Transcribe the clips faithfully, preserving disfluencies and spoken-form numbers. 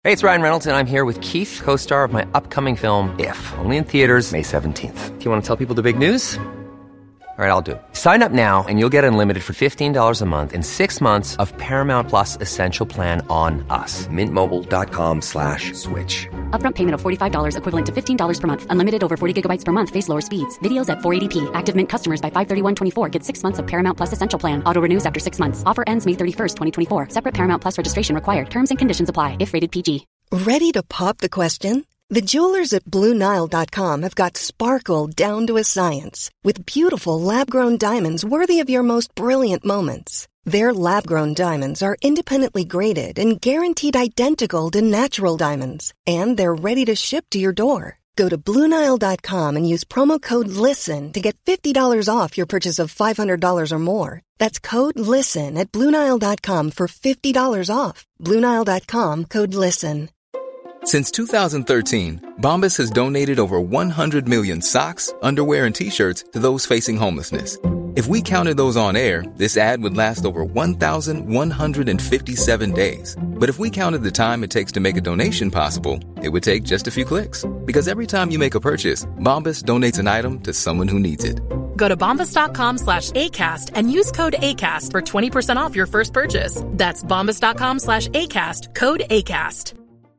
Hey, it's Ryan Reynolds, and I'm here with Keith, co-star of my upcoming film, If, only in theaters May seventeenth. Do you want to tell people the big news? All right, I'll do it. Sign up now and you'll get unlimited for fifteen dollars a month and six months of Paramount Plus Essential Plan on us. Mint Mobile dot com slash switch. Upfront payment of forty-five dollars equivalent to fifteen dollars per month. Unlimited over forty gigabytes per month. Face lower speeds. Videos at four eighty p. Active Mint customers by five thirty-one twenty-four get six months of Paramount Plus Essential Plan. Auto renews after six months. Offer ends May thirty-first, twenty twenty-four. Separate Paramount Plus registration required. Terms and conditions apply if rated P G. Ready to pop the question? The jewelers at Blue Nile dot com have got sparkle down to a science with beautiful lab-grown diamonds worthy of your most brilliant moments. Their lab-grown diamonds are independently graded and guaranteed identical to natural diamonds, and they're ready to ship to your door. Go to Blue Nile dot com and use promo code LISTEN to get fifty dollars off your purchase of five hundred dollars or more. That's code LISTEN at Blue Nile dot com for fifty dollars off. Blue Nile dot com, code LISTEN. Since two thousand thirteen, Bombas has donated over one hundred million socks, underwear, and T-shirts to those facing homelessness. If we counted those on air, this ad would last over one thousand one hundred fifty-seven days. But if we counted the time it takes to make a donation possible, it would take just a few clicks. Because every time you make a purchase, Bombas donates an item to someone who needs it. Go to bombas dot com slash ACAST and use code ACAST for twenty percent off your first purchase. That's bombas dot com slash ACAST, code ACAST.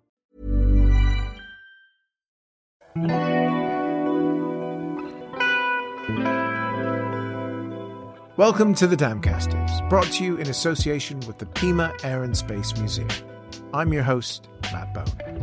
Welcome to the Damcasters, brought to you in association with the Pima Air and Space Museum. I'm your host, Matt Bone.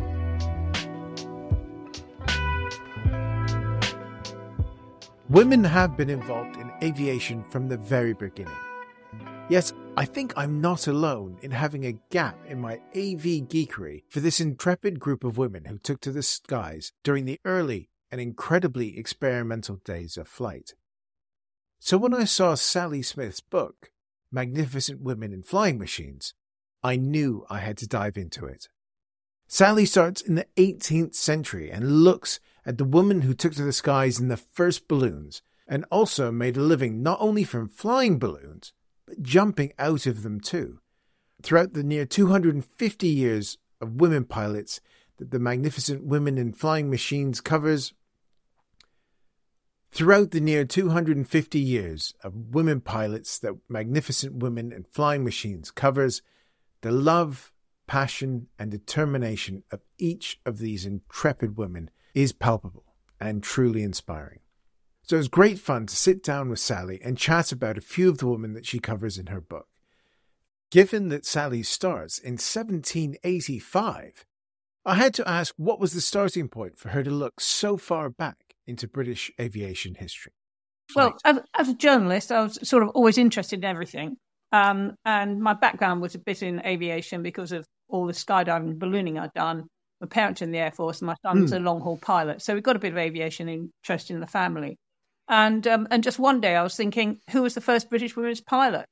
Women have been involved in aviation from the very beginning. Yet, I think I'm not alone in having a gap in my A V geekery for this intrepid group of women who took to the skies during the early and incredibly experimental days of flight. So when I saw Sally Smith's book, Magnificent Women in Flying Machines, I knew I had to dive into it. Sally starts in the eighteenth century and looks at the woman who took to the skies in the first balloons and also made a living not only from flying balloons, but jumping out of them too. Throughout the near two hundred fifty years of women pilots that the Magnificent Women in Flying Machines covers, Throughout the near two hundred fifty years of women pilots that Magnificent Women in Flying Machines covers, the love, passion, and determination of each of these intrepid women is palpable and truly inspiring. So it was great fun to sit down with Sally and chat about a few of the women that she covers in her book. Given that Sally starts in seventeen eighty-five, I had to ask what was the starting point for her to look so far back into British aviation history. Well, as, as a journalist, I was sort of always interested in everything. Um, and my background was a bit in aviation because of all the skydiving and ballooning I'd done. My parents in the Air Force, and my son's mm. a long-haul pilot. So we got a bit of aviation interest in the family. And um, and just one day I was thinking, who was the first British women's pilot?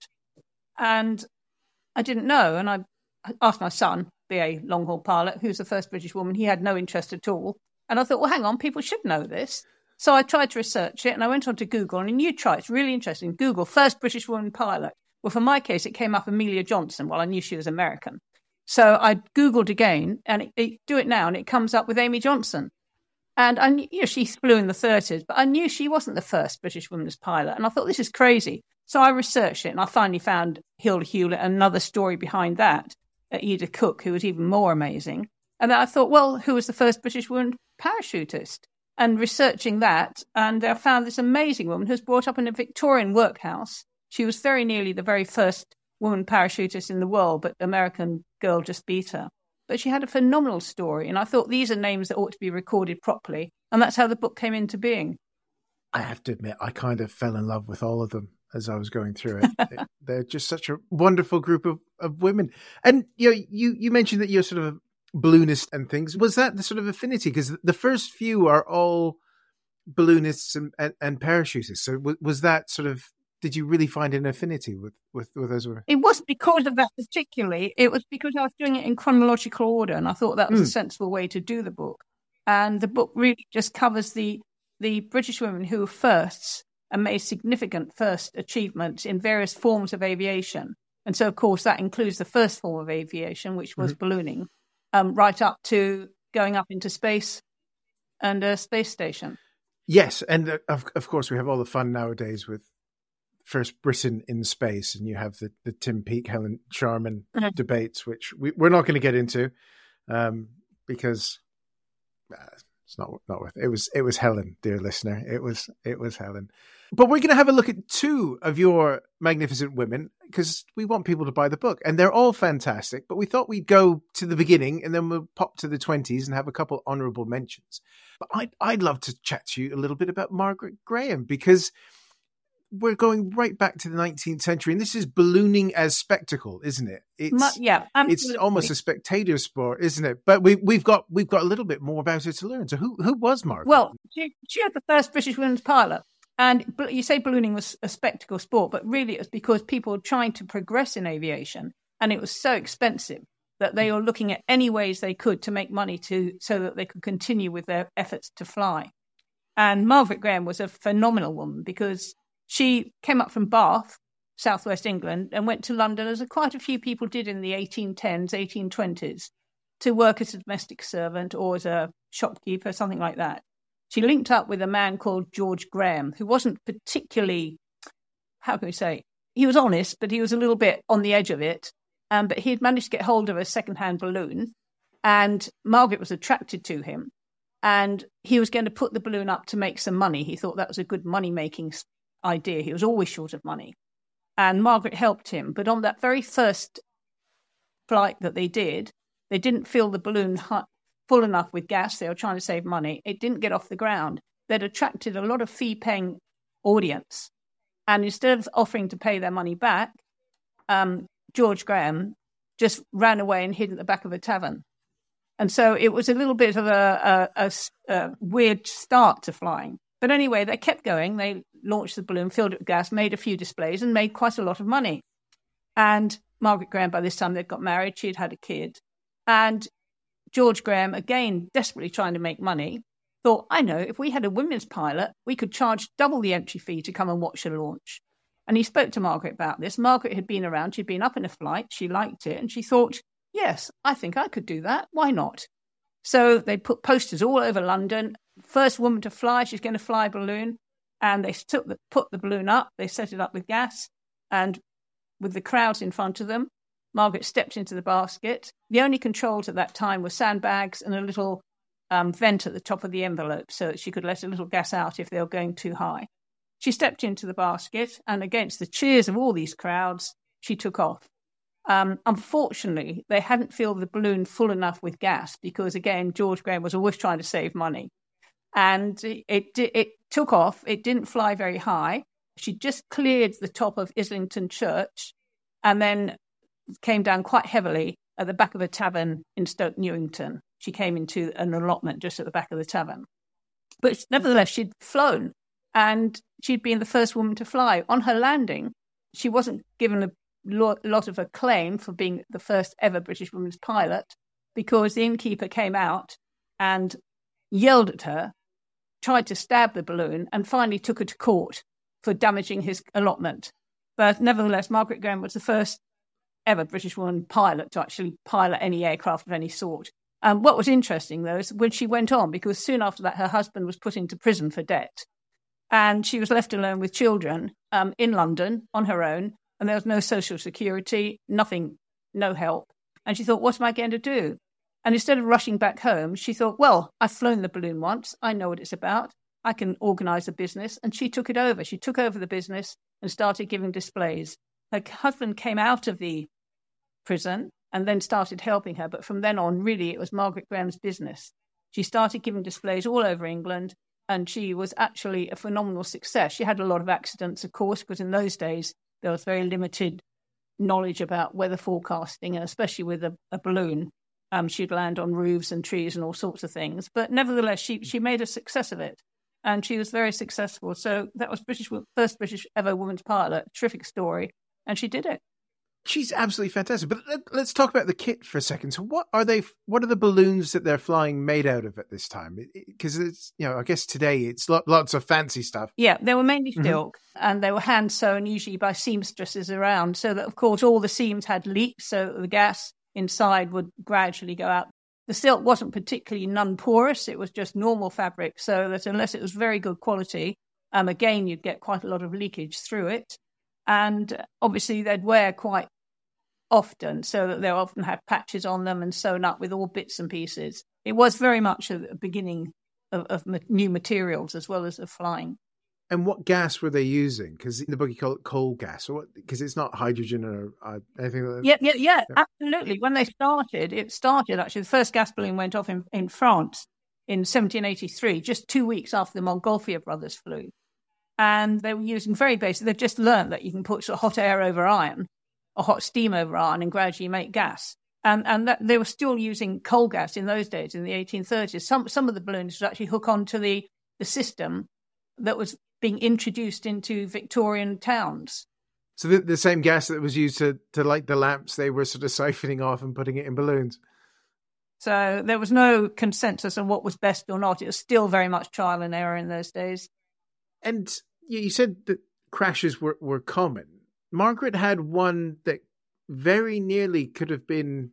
And I didn't know. And I asked my son, be a long-haul pilot, who's the first British woman? He had no interest at all. And I thought, well, hang on, people should know this. So I tried to research it, and I went on to Google, and you try, it's really interesting. Google, first British woman pilot. Well, for my case, it came up Amelia Johnson. Well, I knew she was American. So I Googled again, and it, it, do it now, and it comes up with Amy Johnson. And I knew, you know, she flew in the thirties, but I knew she wasn't the first British woman's pilot. And I thought, this is crazy. So I researched it, and I finally found Hilda Hewlett, and another story behind that, uh, Edith Cook, who was even more amazing. And then I thought, well, who was the first British woman parachutist? And researching that, and I found this amazing woman who was brought up in a Victorian workhouse. She was very nearly the very first woman parachutist in the world, but the American girl just beat her. But she had a phenomenal story, and I thought these are names that ought to be recorded properly, and that's how the book came into being. I have to admit, I kind of fell in love with all of them as I was going through it. They're just such a wonderful group of, of women. And you know, you, you mentioned that you're sort of a balloonist and things. Was that the sort of affinity? Because the first few are all balloonists and, and, and parachutists. So w- was that sort of, did you really find an affinity with, with, with those women? It wasn't because of that particularly. It was because I was doing it in chronological order, and I thought that was mm. a sensible way to do the book. And the book really just covers the the British women who were firsts and made significant first achievements in various forms of aviation. And so, of course, that includes the first form of aviation, which was mm-hmm. ballooning. um, right up to going up into space and a space station. Yes, and uh, of, of course we have all the fun nowadays with first Britain in space, and you have the, the Tim Peake, Helen Sharman mm-hmm. debates, which we, we're not going to get into um, because uh, it's not not worth it. It was it was Helen, dear listener. It was it was Helen. But we're going to have a look at two of your magnificent women because we want people to buy the book, and they're all fantastic. But we thought we'd go to the beginning and then we'll pop to the twenties and have a couple honourable mentions. But I'd I'd love to chat to you a little bit about Margaret Graham because we're going right back to the nineteenth century, and this is ballooning as spectacle, isn't it? It's, Ma- yeah, absolutely. It's almost a spectator sport, isn't it? But we, we've got we've got a little bit more about her to learn. So who who was Margaret? Well, she, she had the first British women's pilot. And you say ballooning was a spectacle sport, but really it was because people were trying to progress in aviation, and it was so expensive that they were looking at any ways they could to make money to so that they could continue with their efforts to fly. And Margaret Graham was a phenomenal woman because she came up from Bath, southwest England, and went to London, as quite a few people did in the eighteen tens, eighteen twenties, to work as a domestic servant or as a shopkeeper, something like that. She linked up with a man called George Graham, who wasn't particularly, how can we say, he was honest, but he was a little bit on the edge of it. Um, but he had managed to get hold of a second-hand balloon, and Margaret was attracted to him. And he was going to put the balloon up to make some money. He thought that was a good money-making idea. He was always short of money. And Margaret helped him. But on that very first flight that they did, they didn't fill the balloon high, full enough with gas. They were trying to save money. It didn't get off the ground. They'd attracted a lot of fee-paying audience. And instead of offering to pay their money back, um, George Graham just ran away and hid at the back of a tavern. And so it was a little bit of a, a, a, a weird start to flying. But anyway, they kept going. They launched the balloon, filled it with gas, made a few displays, and made quite a lot of money. And Margaret Graham, by this time, they'd got married. She'd had a kid. And George Graham, again, desperately trying to make money, thought, I know, if we had a women's pilot, we could charge double the entry fee to come and watch a launch. And he spoke to Margaret about this. Margaret had been around. She'd been up in a flight. She liked it. And she thought, yes, I think I could do that. Why not? So they put posters all over London. First woman to fly, she's going to fly a balloon. And they took the, put the balloon up. They set it up with gas. And with the crowds in front of them, Margaret stepped into the basket. The only controls at that time were sandbags and a little um, vent at the top of the envelope so that she could let a little gas out if they were going too high. She stepped into the basket, and against the cheers of all these crowds, she took off. Um, unfortunately, they hadn't filled the balloon full enough with gas because, again, George Graham was always trying to save money. And it, it, it took off. It didn't fly very high. She just cleared the top of Islington Church and then came down quite heavily at the back of a tavern in Stoke Newington. She came into an allotment just at the back of the tavern. But nevertheless, she'd flown, and she'd been the first woman to fly. On her landing, she wasn't given a lot of acclaim for being the first ever British women's pilot because the innkeeper came out and yelled at her, tried to stab the balloon, and finally took her to court for damaging his allotment. But nevertheless, Margaret Graham was the first ever British woman pilot to actually pilot any aircraft of any sort. Um, what was interesting, though, is when she went on, because soon after that, her husband was put into prison for debt. And she was left alone with children um, in London on her own. And there was no social security, nothing, no help. And she thought, what am I going to do? And instead of rushing back home, she thought, well, I've flown the balloon once. I know what it's about. I can organise a business. And she took it over. She took over the business and started giving displays. Her husband came out of the prison and then started helping her. But from then on, really, it was Margaret Graham's business. She started giving displays all over England, and she was actually a phenomenal success. She had a lot of accidents, of course, because in those days, there was very limited knowledge about weather forecasting, and especially with a, a balloon. Um, she'd land on roofs and trees and all sorts of things. But nevertheless, she, she made a success of it, and she was very successful. So that was British first British ever women's pilot. Terrific story. And she did it. She's absolutely fantastic. But let, let's talk about the kit for a second. So what are they, what are the balloons that they're flying made out of at this time? Because it, it's, you know, I guess today it's lo- lots of fancy stuff. Yeah, they were mainly silk, mm-hmm. and they were hand sewn usually by seamstresses around. So that, of course, all the seams had leaks, so the gas inside would gradually go out the silk wasn't particularly non-porous. It was just normal fabric, so that unless it was very good quality, um, again, you'd get quite a lot of leakage through it. And obviously they'd wear quite often, so that they often had patches on them and sewn up with all bits and pieces. It was very much a, a beginning of, of new materials as well as of flying. And what gas were they using? Because in the book you call it coal gas, or because it's not hydrogen or uh, anything like that. Yeah, yeah, yeah, yeah, absolutely. When they started, it started actually, the first gas balloon went off in, in France in seventeen eighty-three, just two weeks after the Montgolfier brothers flew. And they were using very basic, they've just learned that you can put sort of hot air over iron or hot steam over iron and gradually make gas. And and that, they were still using coal gas in those days, in the eighteen thirties. Some some of the balloons would actually hook onto the, the system that was being introduced into Victorian towns. So the, the same gas that was used to, to light the lamps, they were sort of siphoning off and putting it in balloons. So there was no consensus on what was best or not. It was still very much trial and error in those days. And you said that crashes were, were common. Margaret had one that very nearly could have been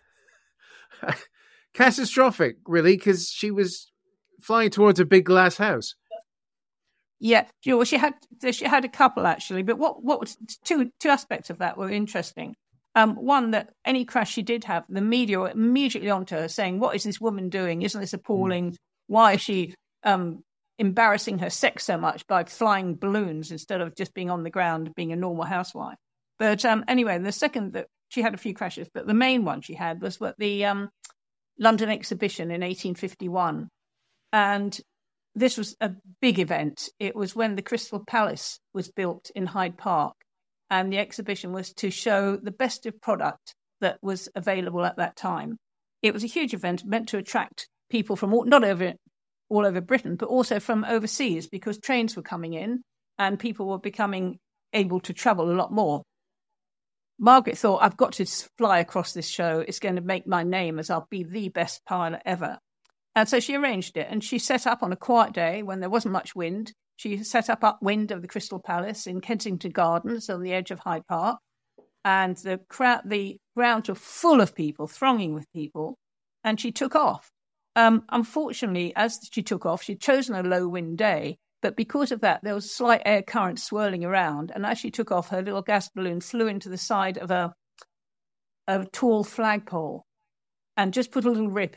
catastrophic, really, because she was flying towards a big glass house. Yeah, you know, she had she had a couple actually, but what what was two two aspects of that were interesting. Um, one, that any crash she did have, the media were immediately onto her saying, "What is this woman doing? Isn't this appalling? Why is she um, embarrassing her sex so much by flying balloons instead of just being on the ground, being a normal housewife?" But um, anyway, the second, that she had a few crashes, but the main one she had was at the um, London Exhibition in eighteen fifty-one, and this was a big event. It was when the Crystal Palace was built in Hyde Park, and the exhibition was to show the best of product that was available at that time. It was a huge event meant to attract people from all, not over all over Britain, but also from overseas, because trains were coming in and people were becoming able to travel a lot more. Margaret thought, I've got to fly across this show. It's going to make my name as I'll be the best pilot ever. And so she arranged it, and she set up on a quiet day when there wasn't much wind. She set up upwind of the Crystal Palace in Kensington Gardens on the edge of Hyde Park. And the crowd, the grounds were full of people, thronging with people. And she took off. Um, unfortunately, as she took off, she'd chosen a low wind day. But because of that, there was a slight air current swirling around. And as she took off, her little gas balloon flew into the side of a, a tall flagpole and just put a little rip.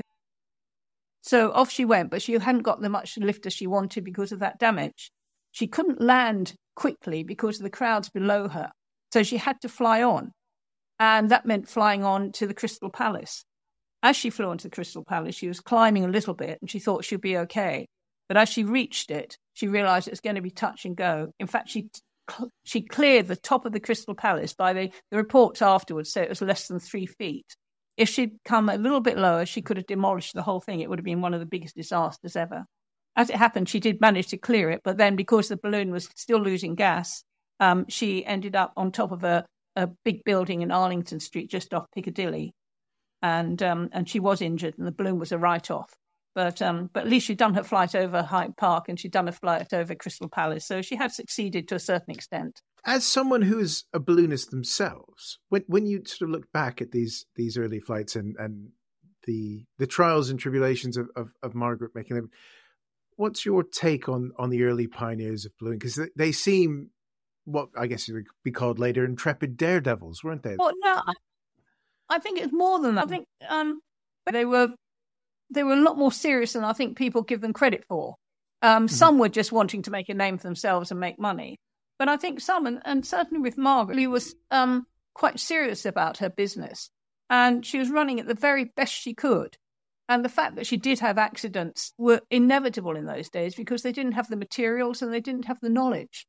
So off she went, but she hadn't got the much lift as she wanted because of that damage. She couldn't land quickly because of the crowds below her. So she had to fly on. And that meant flying on to the Crystal Palace. As she flew onto the Crystal Palace, she was climbing a little bit and she thought she'd be okay. But as she reached it, she realized it was going to be touch and go. In fact, she she cleared the top of the Crystal Palace by the, the reports afterwards, so it was less than three feet. If she'd come a little bit lower, she could have demolished the whole thing. It would have been one of the biggest disasters ever. As it happened, she did manage to clear it, but then because the balloon was still losing gas, um, she ended up on top of a, a big building in Arlington Street, just off Piccadilly. And um, and she was injured, and the balloon was a write-off. But um, but at least she'd done her flight over Hyde Park, and she'd done a flight over Crystal Palace, so she had succeeded to a certain extent. As someone who is a balloonist themselves, when when you sort of look back at these these early flights and, and the the trials and tribulations of, of, of Margaret making them, what's your take on, on the early pioneers of ballooning? Because they, they seem what I guess would be called later intrepid daredevils, weren't they? Well, no, I, I think it's more than that. I think um, they were they were a lot more serious than I think people give them credit for. Um, mm-hmm. Some were just wanting to make a name for themselves and make money. But I think some, and, and certainly with Margaret, she was um, quite serious about her business. And she was running it the very best she could. And the fact that she did have accidents were inevitable in those days because they didn't have the materials and they didn't have the knowledge.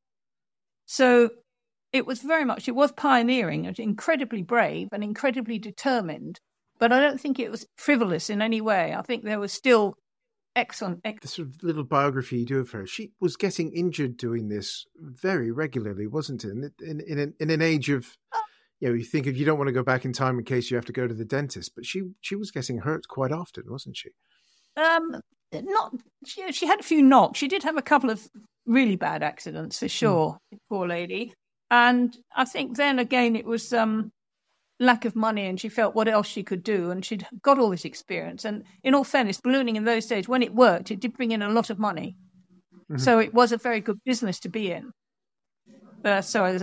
So it was very much, it was pioneering, incredibly brave and incredibly determined. But I don't think it was frivolous in any way. I think there was still excellent. Ex- the sort of little biography you do of her, she was getting injured doing this very regularly, wasn't it? In in, in, an, in an age of, you know, you think if you don't want to go back in time in case you have to go to the dentist, but she she was getting hurt quite often, wasn't she? Um, not she. She had a few knocks. She did have a couple of really bad accidents for sure, mm. poor lady. And I think then again it was um, lack of money, and she felt what else she could do, and she'd got all this experience. And in all fairness, ballooning in those days, when it worked, it did bring in a lot of money. Mm-hmm. So it was a very good business to be in. Uh, so,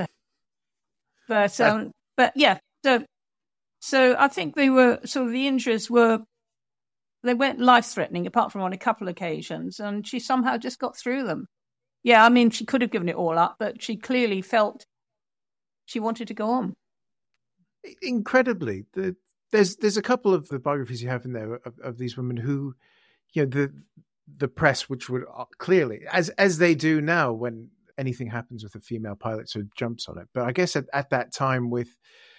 but um, but yeah, so so I think they were sort of the injuries were they weren't life threatening, apart from on a couple of occasions, and she somehow just got through them. Yeah, I mean, she could have given it all up, but she clearly felt she wanted to go on. Incredibly, the, there's there's a couple of the biographies you have in there of, of these women who, you know, the the press, which would clearly, as as they do now, when anything happens with a female pilot, so jumps on it. But I guess at, at that time, with,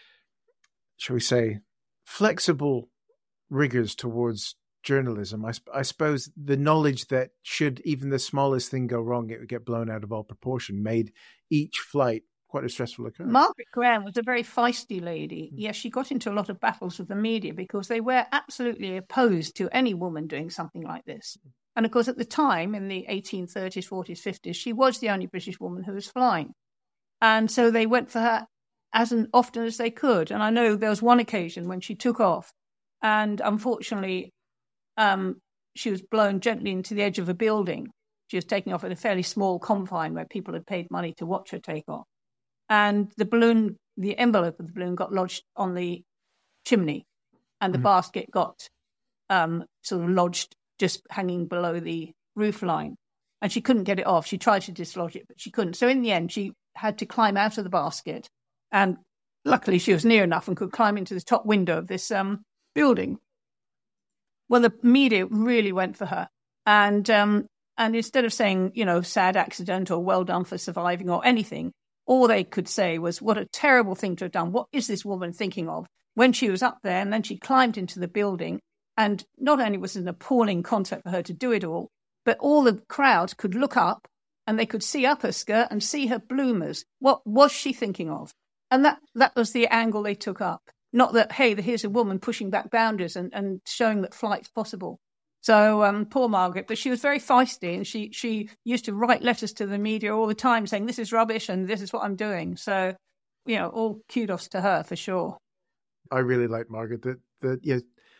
shall we say, flexible rigors towards journalism, I, I suppose the knowledge that should even the smallest thing go wrong, it would get blown out of all proportion, made each flight quite a stressful occurrence. Margaret Graham was a very feisty lady. Yes, she got into a lot of battles with the media because they were absolutely opposed to any woman doing something like this. And of course, at the time, in the eighteen thirties, forties, fifties, she was the only British woman who was flying. And so they went for her as often as they could. And I know there was one occasion when she took off, and unfortunately, um, she was blown gently into the edge of a building. She was taking off at a fairly small confine where people had paid money to watch her take off. And the balloon, the envelope of the balloon got lodged on the chimney, and the mm-hmm. basket got um, sort of lodged just hanging below the roof line. And she couldn't get it off. She tried to dislodge it, but she couldn't. So in the end, she had to climb out of the basket. And luckily, she was near enough and could climb into the top window of this um, building. Well, the media really went for her. And um, and instead of saying, you know, sad accident or well done for surviving or anything, all they could say was, what a terrible thing to have done. What is this woman thinking of? When she was up there and then she climbed into the building, and not only was it an appalling concept for her to do it all, but all the crowd could look up and they could see up her skirt and see her bloomers. What was she thinking of? And that, that was the angle they took up. Not that, hey, here's a woman pushing back boundaries and, and showing that flight's possible. So um, poor Margaret, but she was very feisty, and she, she used to write letters to the media all the time saying, this is rubbish and this is what I'm doing. So, you know, all kudos to her for sure. I really like Margaret. The, the yeah,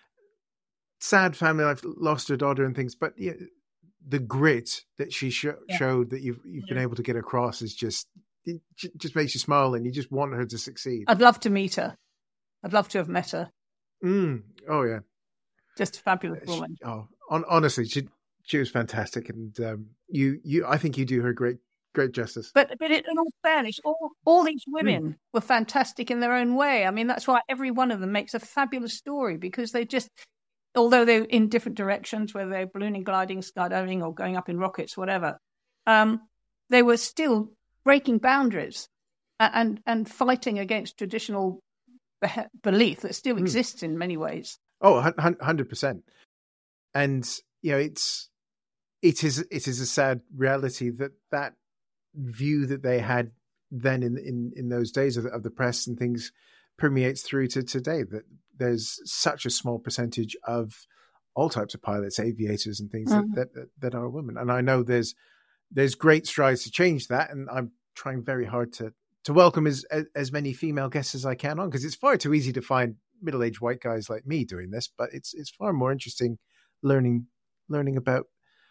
sad family life, lost her daughter and things, but yeah, the grit that she sh- yeah. showed that you've, you've yeah. been able to get across is just, it just makes you smile, and you just want her to succeed. I'd love to meet her. I'd love to have met her. Mm. Oh, yeah. Just a fabulous woman. She, oh, on, honestly, she she was fantastic, and um, you you I think you do her great great justice. But but it, in all fairness, all all these women mm. were fantastic in their own way. I mean, that's why every one of them makes a fabulous story, because they just, although they're in different directions, whether they're ballooning, gliding, skydiving, or going up in rockets, whatever, um, they were still breaking boundaries and and, and fighting against traditional be- belief that still mm. exists in many ways. Oh, one hundred percent. And, you know, it's, it is, it is a sad reality that that view that they had then in, in, in those days of, of the press and things permeates through to today, that there's such a small percentage of all types of pilots, aviators and things mm. that, that, that are women. And I know there's, there's great strides to change that. And I'm trying very hard to, to welcome as, as many female guests as I can on, because it's far too easy to find middle-aged white guys like me doing this, but it's it's far more interesting learning learning about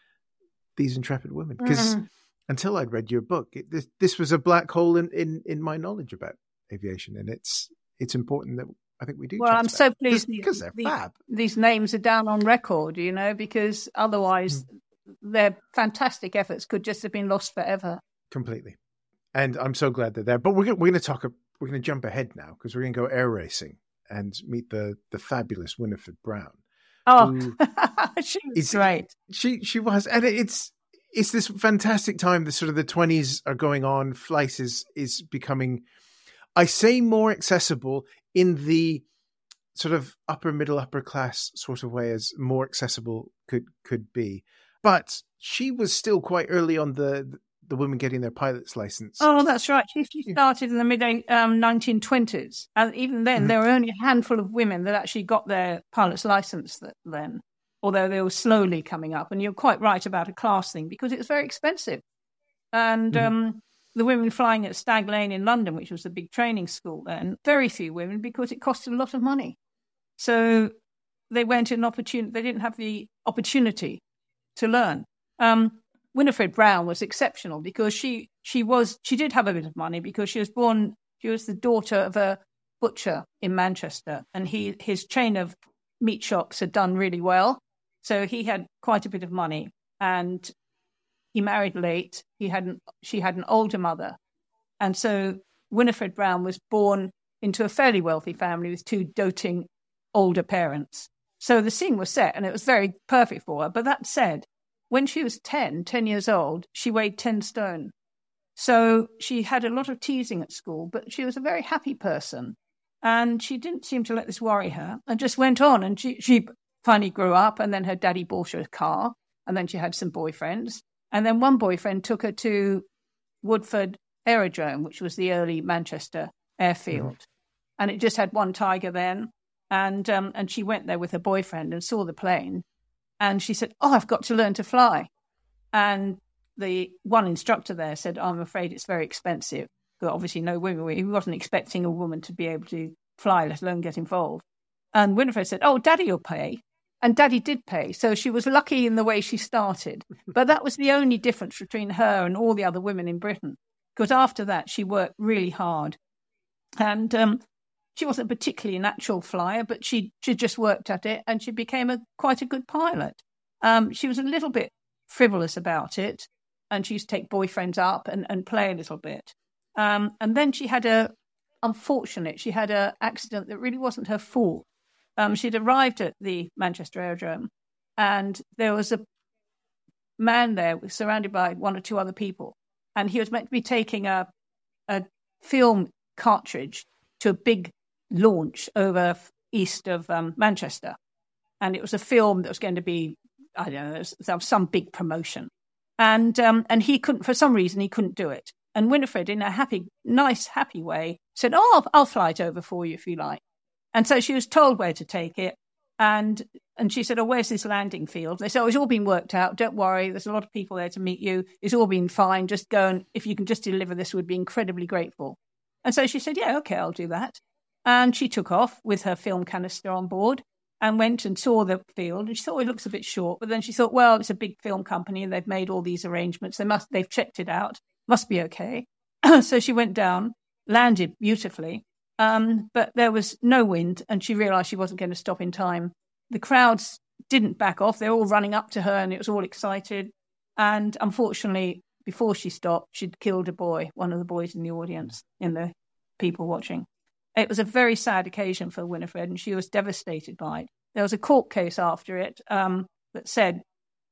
these intrepid women. Because mm. until I'd read your book, it, this, this was a black hole in, in, in my knowledge about aviation, and it's it's important that I think we do. Well, I'm so pleased because they're the, fab. These names are down on record, you know, because otherwise mm. their fantastic efforts could just have been lost forever. Completely, and I'm so glad they're there. But we're gonna, we're going to talk. We're going to jump ahead now, because we're going to go air racing and meet the the fabulous Winifred Brown. Oh, she was great. She she was, and it's it's this fantastic time. The sort of the twenties are going on. Flight is is becoming, I say, more accessible in the sort of upper middle upper class sort of way as more accessible could could be. But she was still quite early on the the women getting their pilot's license. Oh, that's right. She, she started in the mid um, nineteen twenties. And even then, mm-hmm. there were only a handful of women that actually got their pilot's license that, then, although they were slowly coming up. And you're quite right about a class thing, because it was very expensive. And mm-hmm. um, the women flying at Stag Lane in London, which was the big training school then, very few women because it costed a lot of money. So they went an opportunity, they didn't have the opportunity to learn. Um, Winifred Brown was exceptional because she she was she did have a bit of money because she was born, she was the daughter of a butcher in Manchester, and he his chain of meat shops had done really well. So he had quite a bit of money, and he married late. He had an, she had an older mother. And so Winifred Brown was born into a fairly wealthy family with two doting older parents. So the scene was set and it was very perfect for her. But that said, when she was ten, ten years old, she weighed ten stone. So she had a lot of teasing at school, but she was a very happy person. And she didn't seem to let this worry her and just went on. And she, she finally grew up, and then her daddy bought her a car, and then she had some boyfriends. And then one boyfriend took her to Woodford Aerodrome, which was the early Manchester airfield. Mm-hmm. And it just had one Tiger then. And um, and she went there with her boyfriend and saw the plane. And she said, oh, I've got to learn to fly. And the one instructor there said, oh, I'm afraid it's very expensive. But obviously no women, he wasn't expecting a woman to be able to fly, let alone get involved. And Winifred said, oh, Daddy will pay. And Daddy did pay. So she was lucky in the way she started. But that was the only difference between her and all the other women in Britain. Because after that, she worked really hard. And um, she wasn't a particularly natural flyer, but she, she just worked at it, and she became a quite a good pilot. Um, she was a little bit frivolous about it, and she used to take boyfriends up and, and play a little bit. Um, and then she had a, unfortunate, she had an accident that really wasn't her fault. Um, she'd arrived at the Manchester Aerodrome, and there was a man there surrounded by one or two other people. And he was meant to be taking a, a film cartridge to a big launch over east of um, Manchester. And it was a film that was going to be, I don't know, there was some big promotion. And um, and he couldn't, for some reason, he couldn't do it. And Winifred, in a happy, nice, happy way, said, oh, I'll, I'll fly it over for you if you like. And so she was told where to take it. And and she said, oh, where's this landing field? They said, oh, it's all been worked out. Don't worry. There's a lot of people there to meet you. It's all been fine. Just go, and if you can just deliver this, we'd be incredibly grateful. And so she said, yeah, okay, I'll do that. And she took off with her film canister on board and went and saw the field. And she thought, oh, it looks a bit short. But then she thought, well, it's a big film company and they've made all these arrangements. They must, they've checked it out. Must be okay. So she went down, landed beautifully. Um, but there was no wind, and she realised she wasn't going to stop in time. The crowds didn't back off. They were all running up to her, and it was all excited. And unfortunately, before she stopped, she'd killed a boy, one of the boys in the audience, in the people watching. It was a very sad occasion for Winifred, and she was devastated by it. There was a court case after it um, that said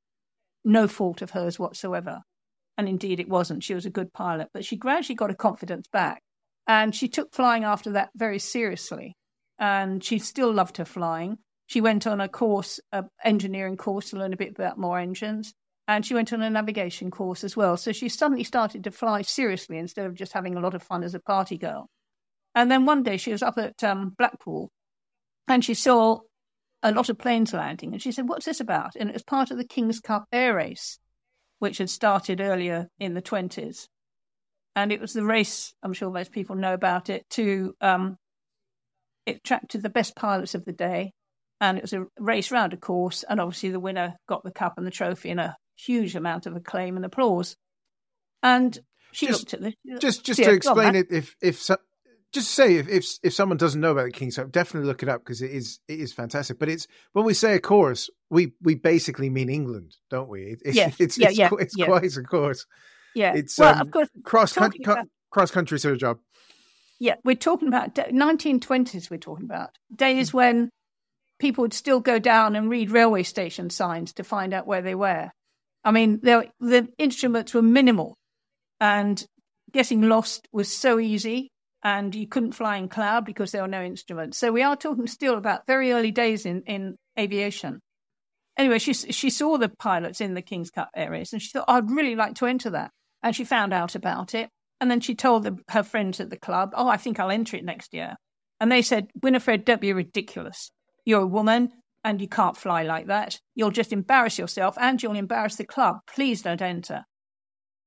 no fault of hers whatsoever. And indeed, it wasn't. She was a good pilot. But she gradually got her confidence back. And she took flying after that very seriously. And she still loved her flying. She went on a course, an engineering course, to learn a bit about more engines. And she went on a navigation course as well. So she suddenly started to fly seriously instead of just having a lot of fun as a party girl. And then one day she was up at um, Blackpool, and she saw a lot of planes landing. And she said, what's this about? And it was part of the King's Cup air race, which had started earlier in the twenties. And it was the race, I'm sure most people know about it, to um, it attracted the best pilots of the day. And it was a race round a course. And obviously the winner got the cup and the trophy and a huge amount of acclaim and applause. And she just, looked at this. Just just yeah, to explain on, it, if if so, just say if, if if someone doesn't know about the King's Cup, definitely look it up because it is it is fantastic. But it's when we say a course, we we basically mean England, don't we? It, it's, yeah, it's yeah, it's, yeah, it's yeah. quite a course. Yeah, it's well, um, of course, cross country about, cross country sort of job. Yeah, we're talking about nineteen twenties. We're talking about days when people would still go down and read railway station signs to find out where they were. I mean, the instruments were minimal, and getting lost was so easy. And you couldn't fly in cloud because there were no instruments. So we are talking still about very early days in, in aviation. Anyway, she she saw the pilots in the King's Cup air race, and she thought, I'd really like to enter that. And she found out about it. And then she told the, her friends at the club, oh, I think I'll enter it next year. And they said, Winifred, don't be ridiculous. You're a woman and you can't fly like that. You'll just embarrass yourself and you'll embarrass the club. Please don't enter.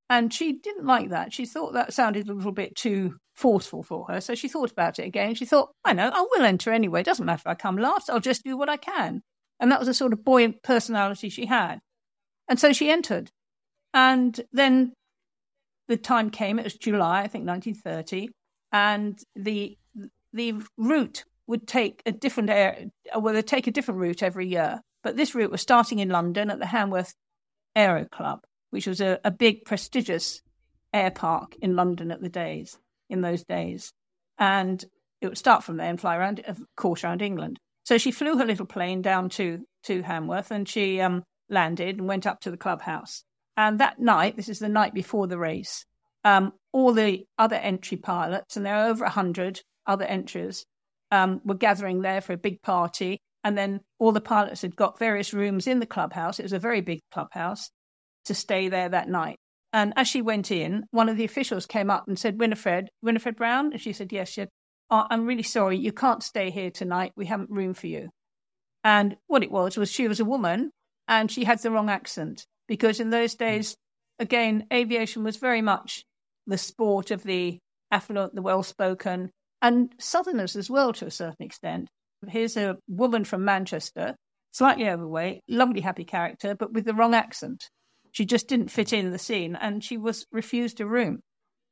And she didn't like that. She thought that sounded a little bit too forceful for her. So she thought about it again. She thought, I know, I will enter anyway. It doesn't matter if I come last. I'll just do what I can. And that was a sort of buoyant personality she had. And so she entered. And then the time came. It was July, I think, nineteen thirty. And the the route would take a different area. Well, they'd take a different route every year. But this route was starting in London at the Hanworth Aero Club, which was a, a big, prestigious air park in London at the days, in those days. And it would start from there and fly around, of course, around England. So she flew her little plane down to, to Hanworth, and she um, landed and went up to the clubhouse. And that night, this is the night before the race, um, all the other entry pilots, and there are over one hundred other entries, um, were gathering there for a big party. And then all the pilots had got various rooms in the clubhouse. It was a very big clubhouse, to stay there that night. And as she went in, one of the officials came up and said, Winifred, Winifred Brown? And she said, yes. She said, oh, I'm really sorry, you can't stay here tonight. We haven't room for you. And what it was, was she was a woman and she had the wrong accent. Because in those days, again, aviation was very much the sport of the affluent, the well-spoken, and Southerners as well to a certain extent. Here's a woman from Manchester, slightly overweight, lovely, happy character, but with the wrong accent. She just didn't fit in the scene, and she was refused a room.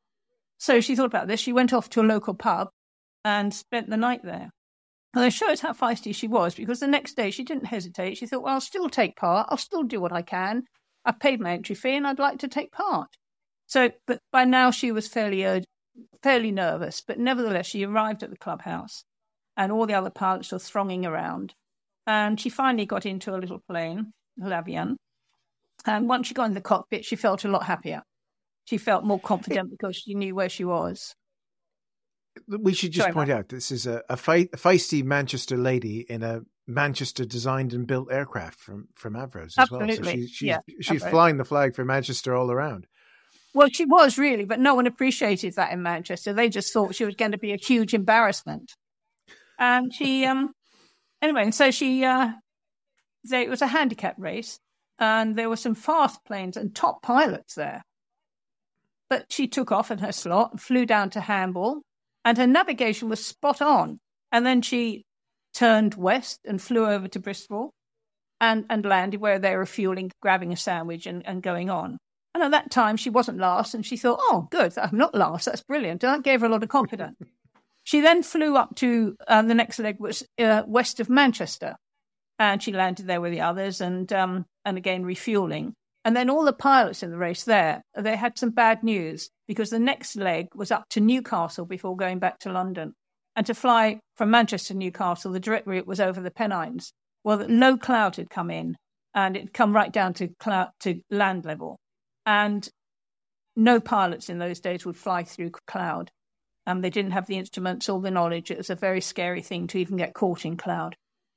So she thought about this. She went off to a local pub and spent the night there. And it shows how feisty she was, because the next day she didn't hesitate. She thought, well, I'll still take part. I'll still do what I can. I've paid my entry fee and I'd like to take part. So, but by now she was fairly, uh, fairly nervous, but nevertheless she arrived at the clubhouse and all the other pilots were thronging around. And she finally got into a little plane, L'Avion. And once she got in the cockpit, she felt a lot happier. She felt more confident because she knew where she was. We should just Sorry, point Matt. out this is a, a, fe- a feisty Manchester lady in a Manchester designed and built aircraft from, from Avros as Absolutely. well. So she, she's yeah, she's Avros. flying the flag for Manchester all around. Well, she was really, but no one appreciated that in Manchester. They just thought she was going to be a huge embarrassment. And she, um, anyway, and so she, uh, they, it was a handicap race, and there were some fast planes and top pilots there. But she took off in her slot and flew down to Hamble, and her navigation was spot on. And then she turned west and flew over to Bristol and, and landed where they were fueling, grabbing a sandwich and, and going on. And at that time, she wasn't last, and she thought, oh, good, I'm not last, that's brilliant. And that gave her a lot of confidence. She then flew up to, um, the next leg was uh, west of Manchester, and she landed there with the others and, um, and again, refueling. And then all the pilots in the race there, they had some bad news because the next leg was up to Newcastle before going back to London. And to fly from Manchester to Newcastle, the direct route was over the Pennines. Well, low cloud had come in, and it had come right down to cloud, to land level. And no pilots in those days would fly through cloud. Um, they didn't have the instruments or the knowledge. It was a very scary thing to even get caught in cloud.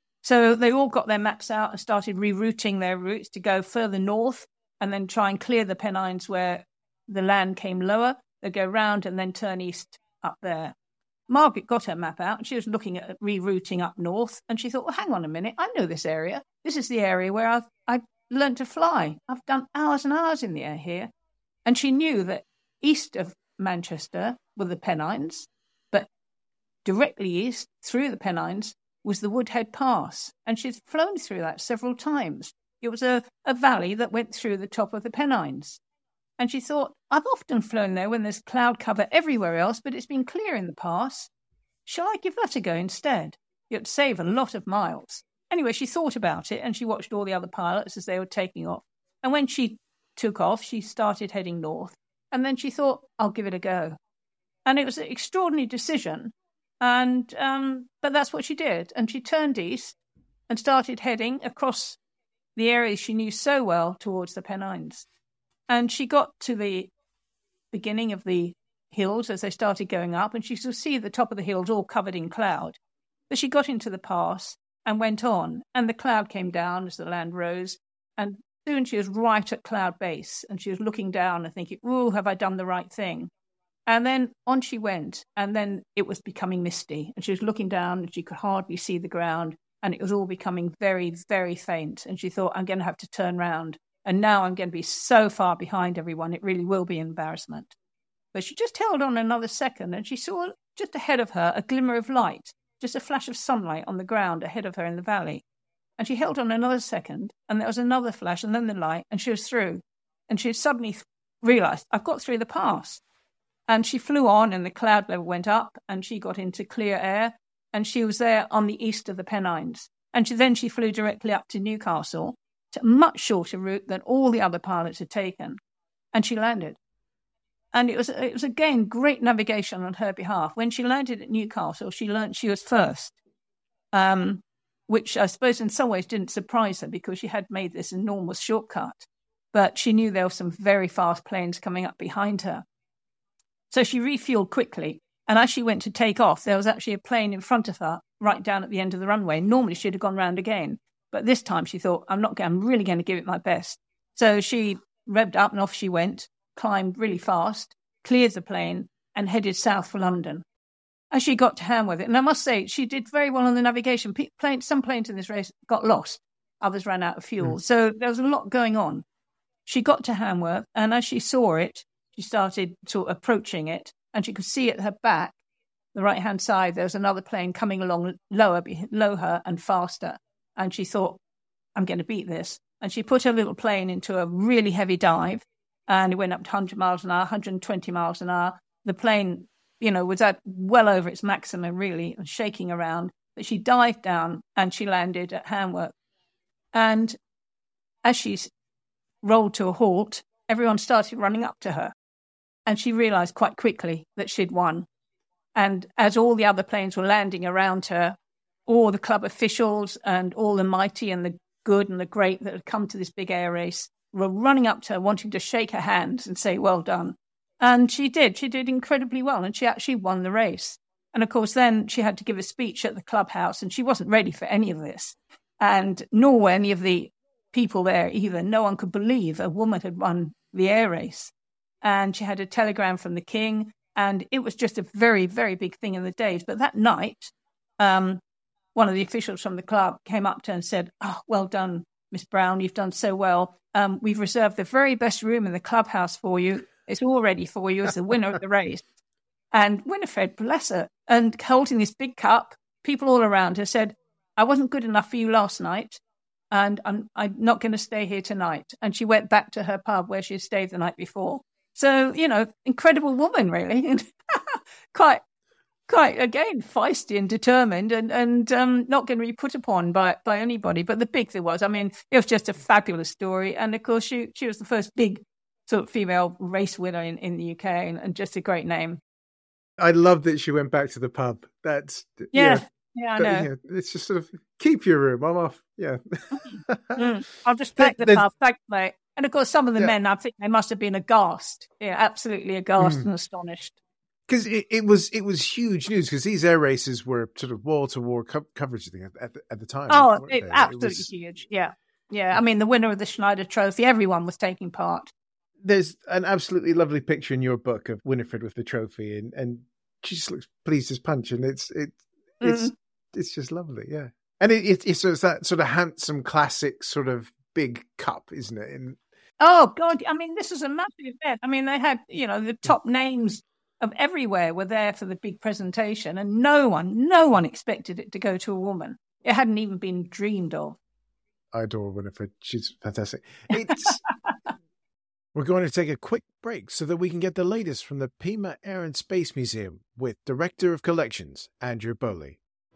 So they all got their maps out and started rerouting their routes to go further north and then try and clear the Pennines where the land came lower. They'd go round and then turn east up there. Margaret got her map out and she was looking at rerouting up north, and she thought, well, hang on a minute, I know this area. This is the area where I've, I've learned to fly. I've done hours and hours in the air here. And she knew that east of Manchester were the Pennines, but directly east through the Pennines was the Woodhead Pass. And she'd flown through that several times. It was a, a valley that went through the top of the Pennines. And she thought, I've often flown there when there's cloud cover everywhere else, but it's been clear in the pass. Shall I give that a go instead? It'd save a lot of miles. Anyway, she thought about it and she watched all the other pilots as they were taking off. And when she took off, she started heading north. And then she thought, I'll give it a go. And it was an extraordinary decision. And um, but that's what she did. And she turned east and started heading across the areas she knew so well towards the Pennines. And she got to the beginning of the hills as they started going up, and she could see the top of the hills all covered in cloud. But she got into the pass and went on, and the cloud came down as the land rose, and soon she was right at cloud base, and she was looking down and thinking, ooh, have I done the right thing? And then on she went, and then it was becoming misty, and she was looking down and she could hardly see the ground, and it was all becoming very, very faint, and she thought, I'm going to have to turn round. And now I'm going to be so far behind everyone, it really will be embarrassment. But she just held on another second, and she saw just ahead of her a glimmer of light, just a flash of sunlight on the ground ahead of her in the valley. And she held on another second, and there was another flash, and then the light, and she was through. And she suddenly realized, I've got through the pass. And she flew on, and the cloud level went up, and she got into clear air, and she was there on the east of the Pennines. And she, then she flew directly up to Newcastle, to a much shorter route than all the other pilots had taken. And she landed. And it was, it was again, great navigation on her behalf. When she landed at Newcastle, she learned she was first, um, which I suppose in some ways didn't surprise her because she had made this enormous shortcut. But she knew there were some very fast planes coming up behind her. So she refueled quickly. And as she went to take off, there was actually a plane in front of her right down at the end of the runway. Normally, she'd have gone round again. But this time she thought, I'm not. I'm really going to give it my best. So she revved up and off she went, climbed really fast, cleared the plane, and headed south for London. As she got to Hamworth, and I must say, she did very well on the navigation. P- plane, some planes in this race got lost. Others ran out of fuel. Mm. So there was a lot going on. She got to Hamworth, and as she saw it, she started sort of approaching it, and she could see at her back, the right-hand side, there was another plane coming along lower, below her and faster. And she thought, I'm going to beat this. And she put her little plane into a really heavy dive, and it went up to one hundred miles an hour, one hundred twenty miles an hour. The plane, you know, was at well over its maximum, really, and shaking around. But she dived down, and she landed at Hamworth. And as she rolled to a halt, everyone started running up to her. And she realized quite quickly that she'd won. And as all the other planes were landing around her, all the club officials and all the mighty and the good and the great that had come to this big air race were running up to her, wanting to shake her hands and say, well done. And she did. She did incredibly well, and she actually won the race. And, of course, then she had to give a speech at the clubhouse, and she wasn't ready for any of this. And nor were any of the people there either. No one could believe a woman had won the air race. And she had a telegram from the king, and it was just a very, very big thing in the days. But that night, um, one of the officials from the club came up to her and said, oh, well done, Miss Brown, you've done so well. Um, we've reserved the very best room in the clubhouse for you. It's all ready for you as the winner of the race. And Winifred, bless her, and holding this big cup, people all around her said, I wasn't good enough for you last night, and I'm, I'm not going to stay here tonight. And she went back to her pub where she had stayed the night before. So, you know, incredible woman, really. And quite, quite, again, feisty and determined, and, and um, not going to be put upon by, by anybody. But the big thing was, I mean, it was just a fabulous story. And, of course, she, she was the first big sort of female race winner in, in the U K, and, and just a great name. I love that she went back to the pub. That's yeah, yeah, yeah I that, know. Yeah, it's just sort of keep your room. I'm off. Yeah, mm, I'll just take the There's, pub. Thank you. And of course, some of the yeah. men, I think they must have been aghast. Yeah, absolutely aghast mm. and astonished. Because it, it was it was huge news. Because these air races were sort of wall to wall coverage thing at, at, the, at the time. Oh, it, absolutely it was, huge. Yeah, yeah. I mean, the winner of the Schneider Trophy, everyone was taking part. There's an absolutely lovely picture in your book of Winifred with the trophy, and, and she just looks pleased as punch, and it's it it's mm. it's just lovely, yeah. And it, it, it's, it's that sort of handsome, classic sort of big cup, isn't it? In... Oh God! I mean, this was a massive event. I mean, they had you know the top names of everywhere were there for the big presentation, and no one, no one expected it to go to a woman. It hadn't even been dreamed of. I adore Winifred; she's fantastic. It's. We're going to take a quick break so that we can get the latest from the Pima Air and Space Museum with Director of Collections, Andrew Bowley.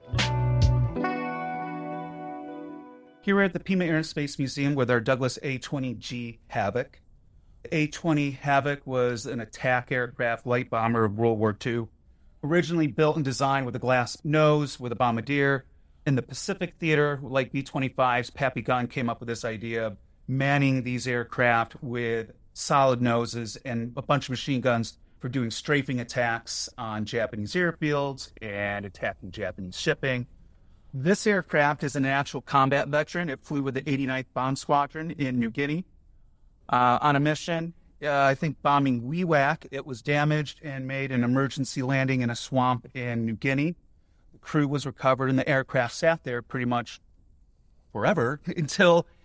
Here we're at the Pima Air and Space Museum with our Douglas A twenty G Havoc. The A twenty Havoc was an attack aircraft light bomber of World War Two, originally built and designed with a glass nose with a bombardier. In the Pacific Theater, like B twenty-fives, Pappy Gunn came up with this idea of manning these aircraft with solid noses and a bunch of machine guns for doing strafing attacks on Japanese airfields and attacking Japanese shipping. This aircraft is an actual combat veteran. It flew with the eighty-ninth Bomb Squadron in New Guinea uh, on a mission. Uh, I think bombing Wewak. It was damaged and made an emergency landing in a swamp in New Guinea. The crew was recovered, and the aircraft sat there pretty much forever until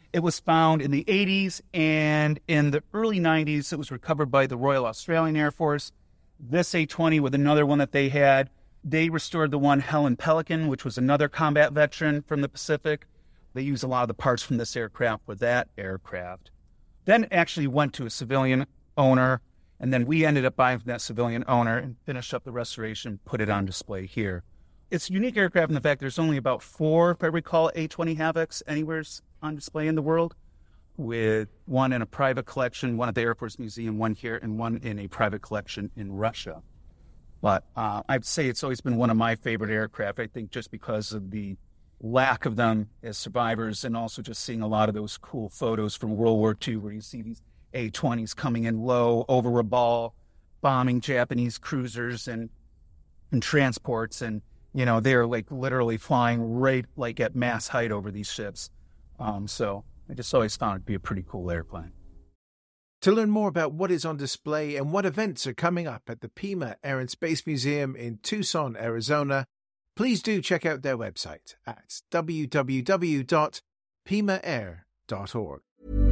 It was found in the eighties, and in the early nineties, it was recovered by the Royal Australian Air Force. This A twenty with another one that they had, they restored the one Helen Pelican, which was another combat veteran from the Pacific. They used a lot of the parts from this aircraft with that aircraft. Then actually went to a civilian owner, and then we ended up buying from that civilian owner and finished up the restoration, put it on display here. It's a unique aircraft in the fact there's only about four, if I recall, A twenty Havocs anywhere on display in the world, with one in a private collection, one at the Air Force Museum, one here, and one in a private collection in Russia. But uh, I'd say it's always been one of my favorite aircraft, I think just because of the lack of them as survivors, and also just seeing a lot of those cool photos from World War Two where you see these A twenties coming in low over Rabaul, bombing Japanese cruisers and, and transports, and you know, they're like literally flying right like at mass height over these ships. Um, so I just always found it to be a pretty cool airplane. To learn more about what is on display and what events are coming up at the Pima Air and Space Museum in Tucson, Arizona, please do check out their website at w w w dot pima air dot org.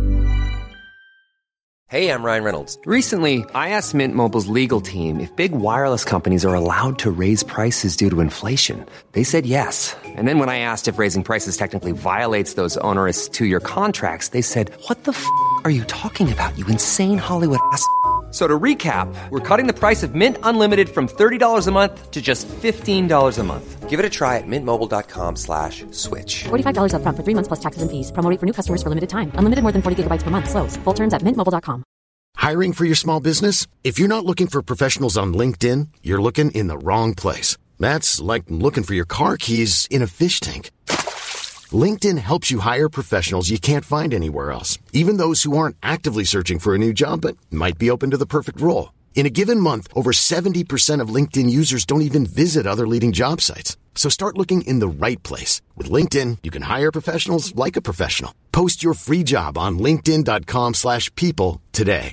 Hey, I'm Ryan Reynolds. Recently, I asked Mint Mobile's legal team if big wireless companies are allowed to raise prices due to inflation. They said yes. And then when I asked if raising prices technically violates those onerous two-year contracts, they said, "What the f*** are you talking about, you insane Hollywood ass f- So to recap, we're cutting the price of Mint Unlimited from thirty dollars a month to just fifteen dollars a month. Give it a try at mintmobile.com slash switch. forty-five dollars up front for three months plus taxes and fees. Promo rate for new customers for limited time. Unlimited more than forty gigabytes per month. Slows full terms at mint mobile dot com. Hiring for your small business? If you're not looking for professionals on LinkedIn, you're looking in the wrong place. That's like looking for your car keys in a fish tank. LinkedIn helps you hire professionals you can't find anywhere else, even those who aren't actively searching for a new job but might be open to the perfect role. In a given month, over seventy percent of LinkedIn users don't even visit other leading job sites. So start looking in the right place. With LinkedIn, you can hire professionals like a professional. Post your free job on linkedin dot com slash people today.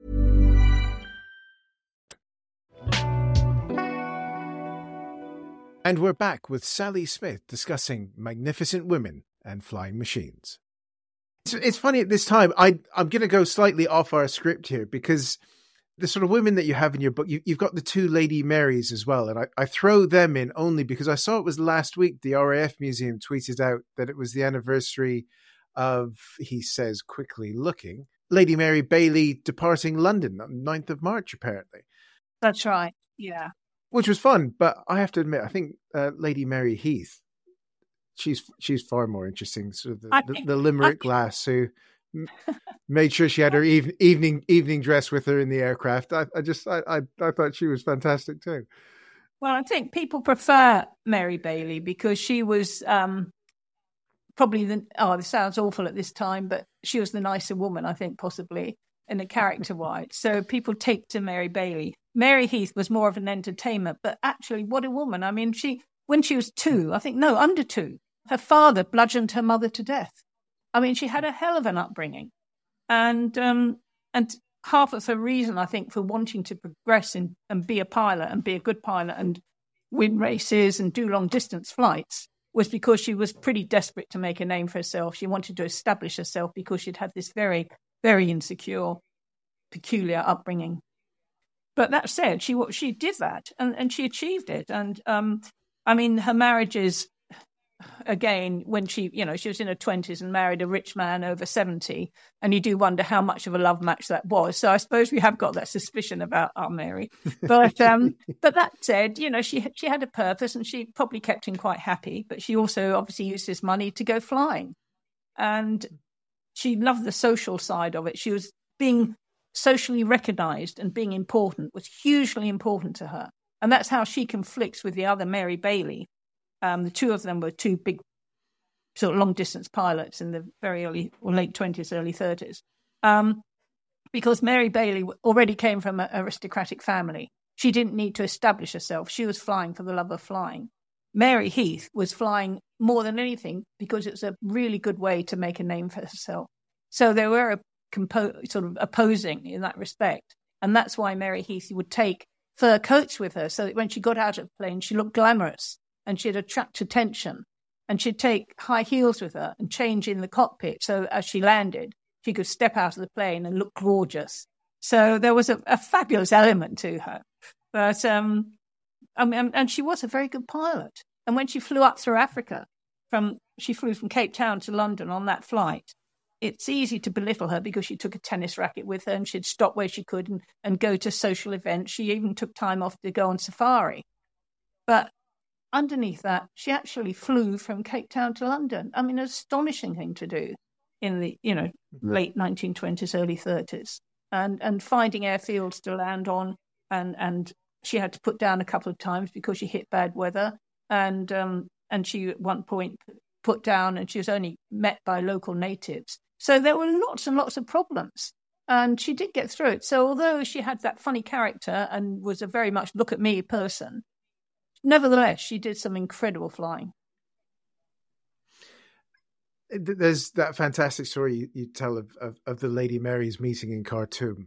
And we're back with Sally Smith discussing magnificent women and flying machines. It's, it's funny at this time, I, I'm going to go slightly off our script here because the sort of women that you have in your book, you, you've got the two Lady Marys as well. And I, I throw them in only because I saw it was last week, the R A F Museum tweeted out that it was the anniversary of, he says quickly looking, Lady Mary Bailey departing London on ninth of March, apparently. That's right, yeah. Which was fun, but I have to admit, I think uh, Lady Mary Heath, she's she's far more interesting. Sort of the, the, think, the Limerick think... lass who m- made sure she had her eve- evening evening dress with her in the aircraft. I, I just I, I I thought she was fantastic too. Well, I think people prefer Mary Bailey because she was um, probably the oh, this sounds awful at this time, but she was the nicer woman, I think, possibly in a character wise. So people take to Mary Bailey. Mary Heath was more of an entertainment, but actually, what a woman. I mean, she, when she was two, I think, no, under two, her father bludgeoned her mother to death. I mean, she had a hell of an upbringing. And um, and half of her reason, I think, for wanting to progress in, and be a pilot and be a good pilot and win races and do long distance flights was because she was pretty desperate to make a name for herself. She wanted to establish herself because she'd had this very, very insecure, peculiar upbringing. But that said, she she did that and, and she achieved it. And um, I mean, her marriages, again, when she, you know, she was in her twenties and married a rich man over seventy. And you do wonder how much of a love match that was. So I suppose we have got that suspicion about our Mary. But um, but that said, you know, she she had a purpose and she probably kept him quite happy. But she also obviously used his money to go flying. And she loved the social side of it. She was being socially recognized and being important was hugely important to her. And that's how she conflicts with the other Mary Bailey. Um, the two of them were two big sort of long distance pilots in the very early or late twenties, early thirties. Um, because Mary Bailey already came from an aristocratic family. She didn't need to establish herself. She was flying for the love of flying. Mary Heath was flying more than anything because it's a really good way to make a name for herself. So they were a Compo- sort of opposing in that respect. And that's why Mary Heath would take fur coats with her so that when she got out of the plane, she looked glamorous and she'd attract attention. And she'd take high heels with her and change in the cockpit. So as she landed, she could step out of the plane and look gorgeous. So there was a, a fabulous element to her. But, um, I mean, and she was a very good pilot. And when she flew up through Africa, from she flew from Cape Town to London on that flight, it's easy to belittle her because she took a tennis racket with her and she'd stop where she could and, and go to social events. She even took time off to go on safari. But underneath that, she actually flew from Cape Town to London. I mean, an astonishing thing to do in the, you know, late nineteen twenties, early thirties. And and finding airfields to land on. And, and she had to put down a couple of times because she hit bad weather. And um, and she at one point put down and she was only met by local natives. So there were lots and lots of problems. And she did get through it. So although she had that funny character and was a very much look at me person, nevertheless, she did some incredible flying. There's that fantastic story you, you tell of, of, of the Lady Mary's meeting in Khartoum.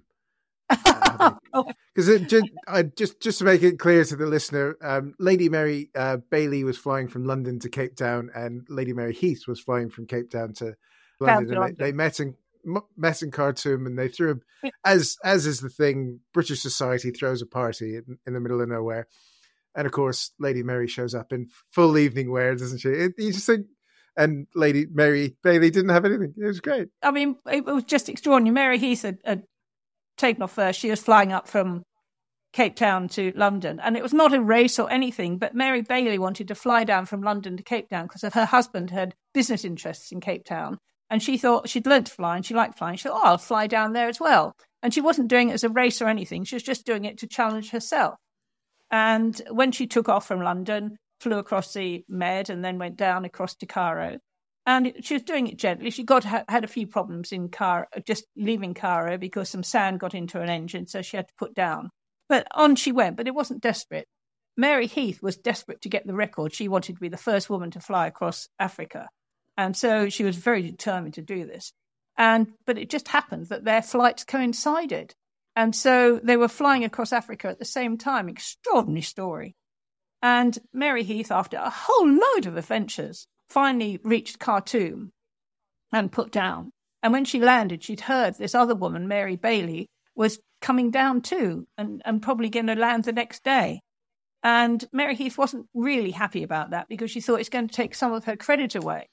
Because uh, just, just just to make it clear to the listener, um, Lady Mary uh, Bailey was flying from London to Cape Town, and Lady Mary Heath was flying from Cape Town to London. And London. They, they met in met in Khartoum, and they threw, a, as as is the thing, British society throws a party in, in the middle of nowhere, and of course, Lady Mary shows up in full evening wear, doesn't she? It, you just think. And Lady Mary Bailey didn't have anything. It was great. I mean, it was just extraordinary. Mary Heath had, had taken off first. She was flying up from Cape Town to London. And it was not a race or anything, but Mary Bailey wanted to fly down from London to Cape Town because her husband had business interests in Cape Town. And she thought she'd learned to fly and she liked flying. She thought, oh, I'll fly down there as well. And she wasn't doing it as a race or anything. She was just doing it to challenge herself. And when she took off from London, flew across the Med and then went down across to Cairo. And it, she was doing it gently. She got had a few problems in Cairo, just leaving Cairo because some sand got into an engine, so she had to put down. But on she went, but it wasn't desperate. Mary Heath was desperate to get the record. She wanted to be the first woman to fly across Africa. And so she was very determined to do this. And but it just happened that their flights coincided. And so they were flying across Africa at the same time. Extraordinary story. And Mary Heath, after a whole load of adventures, finally reached Khartoum and put down. And when she landed, she'd heard this other woman, Mary Bailey, was coming down too and, and probably going to land the next day. And Mary Heath wasn't really happy about that because she thought it's going to take some of her credit away.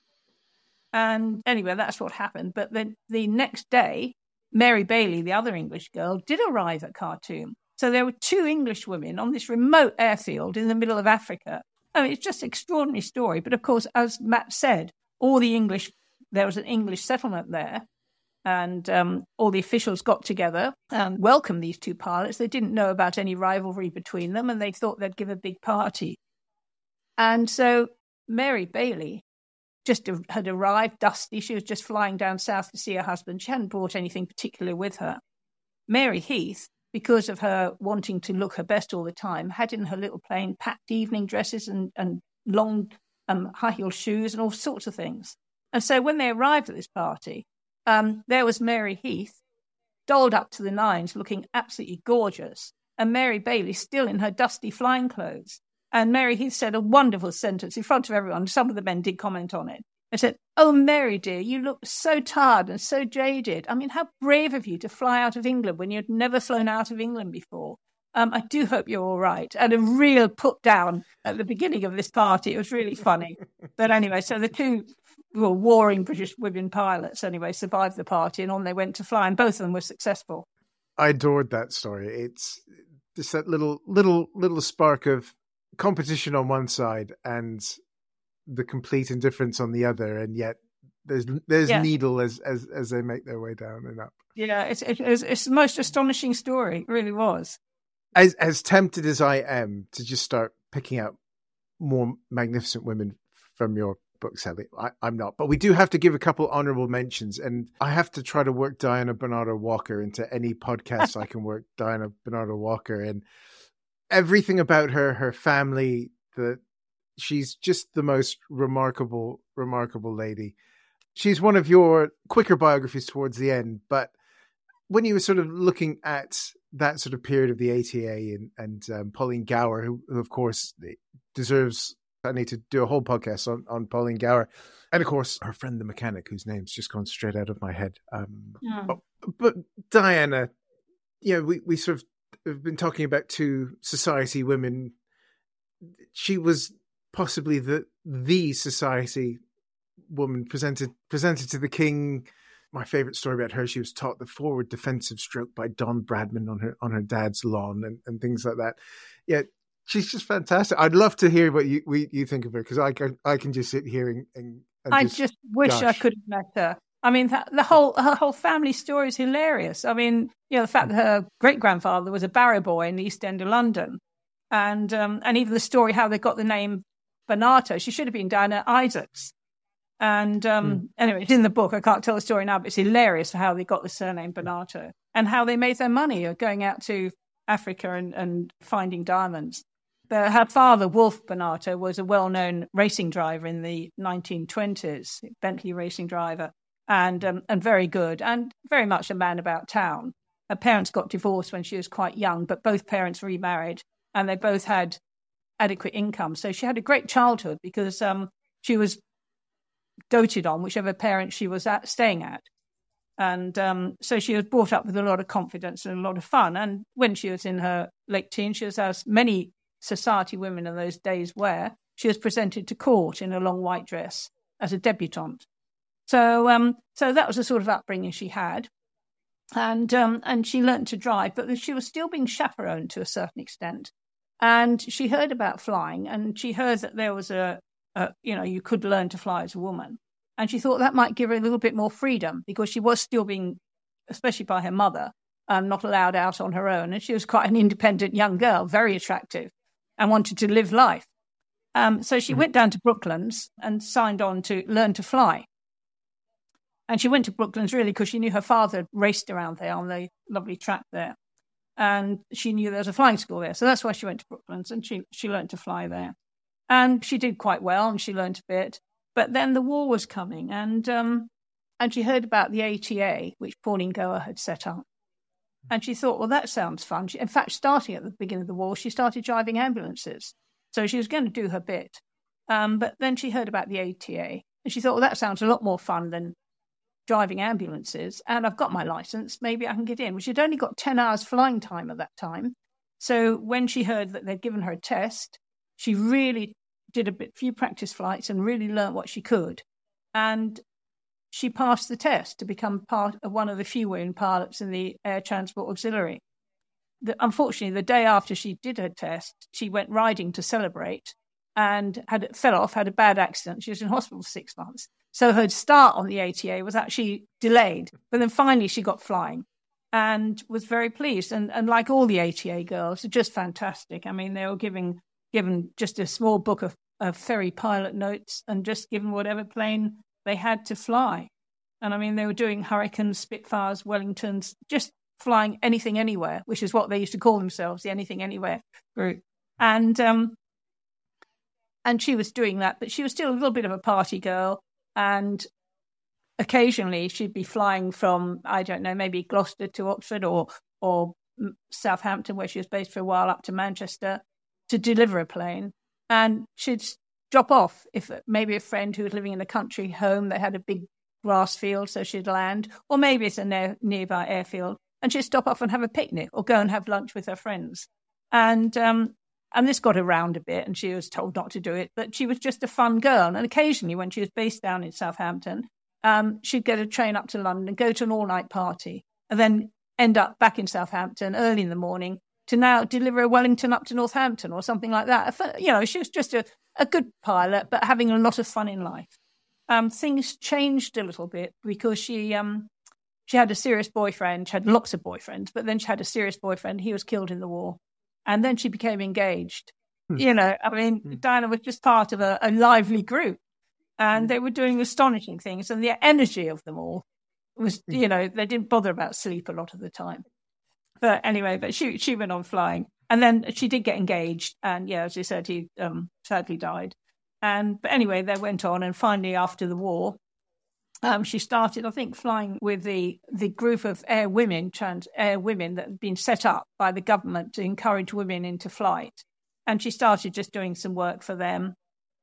And anyway, that's what happened. But then the next day, Mary Bailey, the other English girl, did arrive at Khartoum. So there were two English women on this remote airfield in the middle of Africa. I mean, it's just an extraordinary story. But of course, as Matt said, all the English, there was an English settlement there. And um, all the officials got together and welcomed these two pilots. They didn't know about any rivalry between them, and they thought they'd give a big party. And so Mary Bailey just had arrived dusty. She was just flying down south to see her husband. She hadn't brought anything particular with her. Mary Heath, because of her wanting to look her best all the time, had in her little plane packed evening dresses and, and long um, high-heel shoes and all sorts of things. And so when they arrived at this party, um, there was Mary Heath, dolled up to the nines, looking absolutely gorgeous, and Mary Bailey still in her dusty flying clothes. And Mary Heath said a wonderful sentence in front of everyone. Some of the men did comment on it. I said, "Oh, Mary, dear, you look so tired and so jaded. I mean, how brave of you to fly out of England when you'd never flown out of England before. Um, I do hope you're all right." And a real put down at the beginning of this party. It was really funny. But anyway, so the two well, warring British women pilots, anyway, survived the party and on they went to fly. And both of them were successful. I adored that story. It's just that little, little, little spark of competition on one side and the complete indifference on the other, and yet there's there's yeah. needle as, as as they make their way down and up. Yeah, it's it's, it's the most astonishing story. It really was. As as tempted as I am to just start picking out more magnificent women from your book, Sally, I, I'm not. But we do have to give a couple honourable mentions, and I have to try to work Diana Bernardo Walker into any podcast I can work Diana Bernardo Walker in. Everything about her, her family, the she's just the most remarkable, remarkable lady. She's one of your quicker biographies towards the end, but when you were sort of looking at that sort of period of the A T A and, and um, Pauline Gower, who, who of course deserves I need to do a whole podcast on, on Pauline Gower. And of course, her friend, the mechanic, whose name's just gone straight out of my head. Um, yeah. oh, but Diana, you know, we, we sort of have been talking about two society women. She was possibly the the society woman presented presented to the king. My favorite story about her, she was taught the forward defensive stroke by Don Bradman on her on her dad's lawn and, and things like that. Yeah, she's just fantastic. I'd love to hear what you we, you think of her, because I can, I can just sit here and, and, and I just, just wish gosh. I could have met her. I mean, the, the whole her whole family story is hilarious. I mean, you know, the fact that her great grandfather was a barrow boy in the East End of London, and um, and even the story how they got the name Bonato. She should have been Diana Isaacs. And um, mm. anyway, it's in the book. I can't tell the story now, but it's hilarious how they got the surname Bonato and how they made their money going out to Africa and, and finding diamonds. The, her father, Wolf Bonato, was a well-known racing driver in the nineteen twenties, Bentley racing driver, and um, and very good, and very much a man about town. Her parents got divorced when she was quite young, but both parents remarried, and they both had adequate income. So she had a great childhood because um, she was doted on whichever parent she was at, staying at. And um, so she was brought up with a lot of confidence and a lot of fun. And when she was in her late teens, she was, as many society women in those days were, she was presented to court in a long white dress as a debutante. So um, so that was the sort of upbringing she had. And um, and she learned to drive, but she was still being chaperoned to a certain extent. And she heard about flying, and she heard that there was a, a, you know, you could learn to fly as a woman. And she thought that might give her a little bit more freedom, because she was still being, especially by her mother, um, not allowed out on her own. And she was quite an independent young girl, very attractive, and wanted to live life. Um, so she mm-hmm. went down to Brooklands and signed on to learn to fly. And she went to Brooklands really because she knew her father had raced around there on the lovely track there. And she knew there was a flying school there. So that's why she went to Brooklands, and she, she learned to fly there. And she did quite well, and she learned a bit. But then the war was coming, and um, and she heard about the A T A, which Pauline Gower had set up. And she thought, well, that sounds fun. She, in fact, starting at the beginning of the war, she started driving ambulances. So she was going to do her bit. Um, but then she heard about the A T A, and she thought, well, that sounds a lot more fun than driving ambulances. And I've got my license. Maybe I can get in. Well, she'd only got ten hours flying time at that time. So when she heard that they'd given her a test, she really did a bit, few practice flights and really learnt what she could. And she passed the test to become part of one of the few women pilots in the Air Transport Auxiliary. The, unfortunately, the day after she did her test, she went riding to celebrate and had fell off, had a bad accident. She was in hospital for six months. So her start on the A T A was actually delayed. But then finally she got flying and was very pleased. And, and like all the A T A girls, they're just fantastic. I mean, they were giving given just a small book of, of ferry pilot notes and just given whatever plane they had to fly. And I mean, they were doing Hurricanes, Spitfires, Wellingtons, just flying anything anywhere, which is what they used to call themselves, the Anything Anywhere group. And um, and she was doing that, but she was still a little bit of a party girl. And occasionally she'd be flying from, I don't know, maybe Gloucester to Oxford or or Southampton, where she was based for a while, up to Manchester, to deliver a plane. And she'd drop off if maybe a friend who was living in a country home, they had a big grass field, so she'd land, or maybe it's a ne- nearby airfield, and she'd stop off and have a picnic or go and have lunch with her friends. And um, and this got around a bit, and she was told not to do it, but she was just a fun girl. And occasionally, when she was based down in Southampton, um, she'd get a train up to London and go to an all-night party, and then end up back in Southampton early in the morning to now deliver a Wellington up to Northampton or something like that. You know, she was just a, a good pilot, but having a lot of fun in life. Um, things changed a little bit because she um, she had a serious boyfriend. She had lots of boyfriends, but then she had a serious boyfriend. He was killed in the war. And then she became engaged. Hmm. You know, I mean, hmm. Diana was just part of a, a lively group. And hmm. they were doing astonishing things. And the energy of them all was, hmm. you know, they didn't bother about sleep a lot of the time. But anyway, but she she went on flying. And then she did get engaged. And yeah, as you said, he um, sadly died. And but anyway, they went on. And finally, after the war, um, she started, I think, flying with the, the group of air women, trans air women that had been set up by the government to encourage women into flight. And she started just doing some work for them.